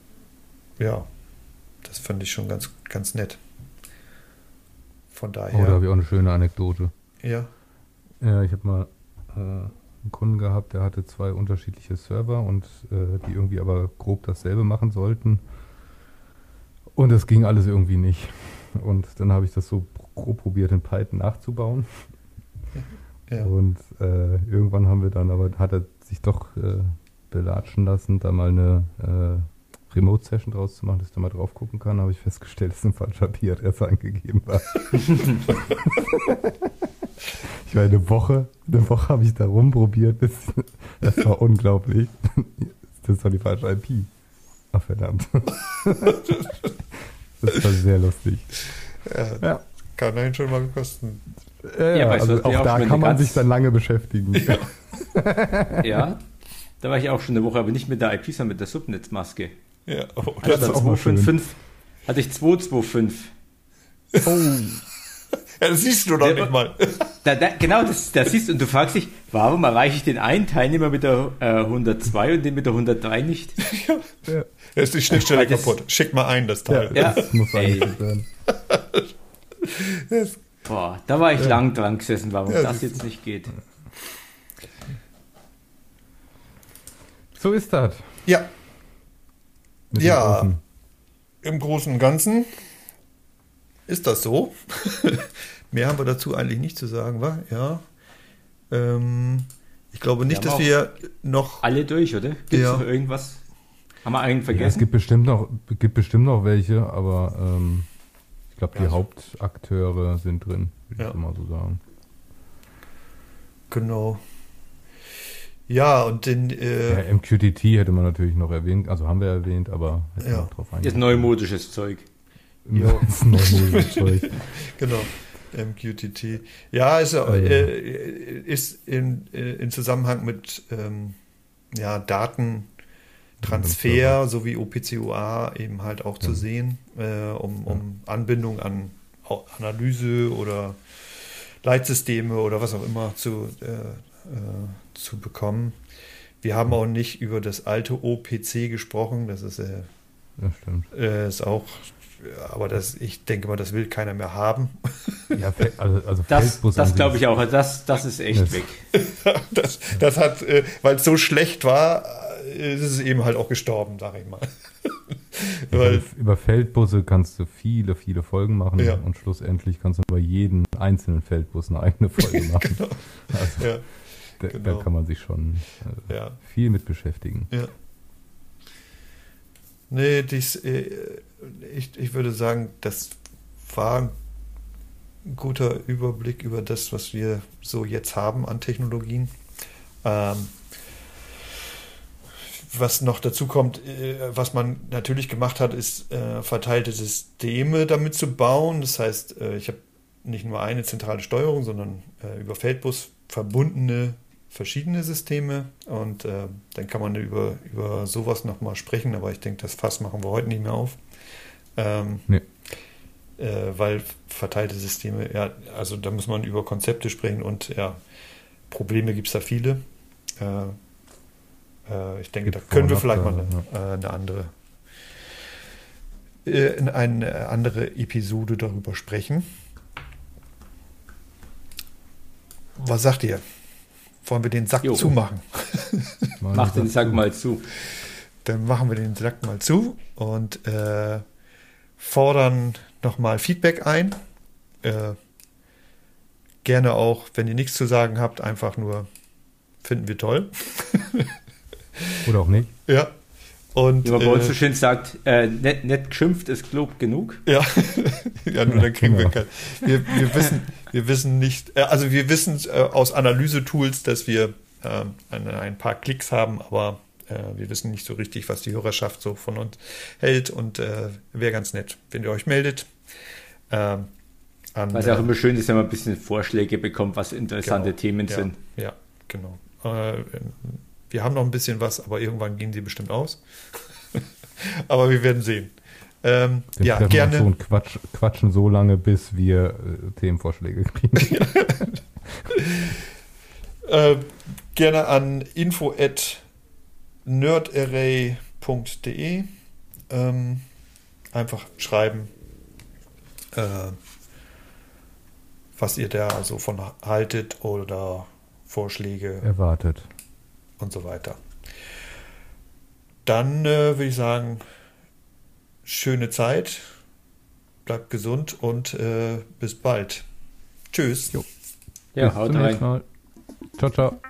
[SPEAKER 1] das fand ich schon ganz, ganz nett. Von daher.
[SPEAKER 2] Oh, da habe ich auch eine schöne Anekdote.
[SPEAKER 1] Ja.
[SPEAKER 2] Ja, ich habe mal einen Kunden gehabt, der hatte 2 unterschiedliche Server und die irgendwie aber grob dasselbe machen sollten. Und es ging alles irgendwie nicht. Und dann habe ich das so grob probiert, in Python nachzubauen.
[SPEAKER 1] Ja.
[SPEAKER 2] Und irgendwann hat er sich doch belatschen lassen, da mal eine Remote-Session draus zu machen, dass ich da mal drauf gucken kann. Habe ich festgestellt, dass ein falscher IP-Adresse angegeben war. Ich war eine Woche habe ich da rumprobiert. Das war unglaublich. Das war die falsche IP. Ach, verdammt. Das war sehr lustig.
[SPEAKER 1] Ja. Kann einen schon mal kosten.
[SPEAKER 2] Ja, also auch da kann man sich dann lange beschäftigen.
[SPEAKER 3] Ja, da war ich auch schon eine Woche, aber nicht mit der IP, sondern mit der Subnetzmaske.
[SPEAKER 1] Ja,
[SPEAKER 3] das ist auch mal schön. Hatte ich 225.
[SPEAKER 1] Oh. Ja, das siehst du doch nicht mal.
[SPEAKER 3] Genau, das siehst du und du fragst dich, warum erreiche ich den einen Teilnehmer mit der 102 und den mit der 103 nicht?
[SPEAKER 1] Ja. Da ist die Schnittstelle kaputt. Schick mal ein, das Teil.
[SPEAKER 2] Ja, das muss eigentlich sein.
[SPEAKER 3] Boah, da war ich lang dran gesessen, warum das jetzt nicht geht.
[SPEAKER 2] So ist das.
[SPEAKER 1] Ja. Ja, im Großen und Ganzen ist das so. Mehr haben wir dazu eigentlich nicht zu sagen, wa? Ja. Ich glaube nicht, dass wir noch...
[SPEAKER 3] Alle durch, oder? Gibt es noch irgendwas? Haben wir einen vergessen?
[SPEAKER 2] Ja, es gibt bestimmt noch welche, aber ich glaube, die Hauptakteure sind drin, würde ich mal so sagen.
[SPEAKER 1] Genau. Ja, und den...
[SPEAKER 2] MQTT hätte man natürlich noch erwähnt, also haben wir erwähnt, aber hätte man noch drauf eingehen.
[SPEAKER 3] Ist neumodisches Zeug.
[SPEAKER 2] Ja, ist neumodisches Zeug.
[SPEAKER 1] Genau. MQTT. Ja, ist in Zusammenhang mit Datentransfer sowie OPC-UA eben halt auch zu sehen, um Anbindung an Analyse oder Leitsysteme oder was auch immer zu bekommen. Wir haben auch nicht über das alte OPC gesprochen, das ist,
[SPEAKER 2] stimmt.
[SPEAKER 1] Ist auch aber ich denke mal, das will keiner mehr haben.
[SPEAKER 2] Ja, also
[SPEAKER 3] das glaube ich auch. Das ist echt weg.
[SPEAKER 1] Das hat, weil es so schlecht war, ist es eben halt auch gestorben, sag ich mal.
[SPEAKER 2] Über Feldbusse kannst du viele, viele Folgen machen und schlussendlich kannst du über jeden einzelnen Feldbus eine eigene Folge machen.
[SPEAKER 1] Genau.
[SPEAKER 2] Also, da kann man sich schon viel mit beschäftigen.
[SPEAKER 1] Ja. Nee, ich würde sagen, das war ein guter Überblick über das, was wir so jetzt haben an Technologien. Was noch dazu kommt, was man natürlich gemacht hat, ist verteilte Systeme damit zu bauen. Das heißt, ich habe nicht nur eine zentrale Steuerung, sondern über Feldbus verbundene verschiedene Systeme, und dann kann man über sowas nochmal sprechen, aber ich denke, das Fass machen wir heute nicht mehr auf.
[SPEAKER 2] Nee.
[SPEAKER 1] Weil verteilte Systeme, ja, also da muss man über Konzepte sprechen, und ja, Probleme gibt es da viele. Ich denke, da können wir vielleicht mal eine andere Episode darüber sprechen. Was sagt ihr? Wollen wir den Sack zumachen?
[SPEAKER 3] Mach den Sack mal zu.
[SPEAKER 1] Dann machen wir den Sack mal zu und fordern nochmal Feedback ein. Gerne auch, wenn ihr nichts zu sagen habt, einfach nur finden wir toll.
[SPEAKER 2] Oder auch nicht.
[SPEAKER 1] Ja. Und,
[SPEAKER 3] wie man bei uns so schön sagt, nicht geschimpft ist Lob genug.
[SPEAKER 1] Ja, ja, nur dann kriegen wir kein. Wir wissen nicht, also wir wissen aus Analyse-Tools, dass wir ein paar Klicks haben, aber wir wissen nicht so richtig, was die Hörerschaft so von uns hält, und wäre ganz nett, wenn ihr euch meldet.
[SPEAKER 3] Was ja auch immer schön ist, wenn man ein bisschen Vorschläge bekommt, was interessante Themen sind.
[SPEAKER 1] Ja, genau. Wir haben noch ein bisschen was, aber irgendwann gehen sie bestimmt aus. Aber wir werden sehen. Ja, gerne.
[SPEAKER 2] Und quatschen so lange, bis wir Themenvorschläge kriegen.
[SPEAKER 1] Gerne an info@nerdarray.de einfach schreiben, was ihr da so von haltet oder Vorschläge
[SPEAKER 2] erwartet
[SPEAKER 1] und so weiter. Dann würde ich sagen, schöne Zeit, bleibt gesund und bis bald. Tschüss.
[SPEAKER 2] Jo.
[SPEAKER 3] Ja, haut rein.
[SPEAKER 2] Ciao, ciao.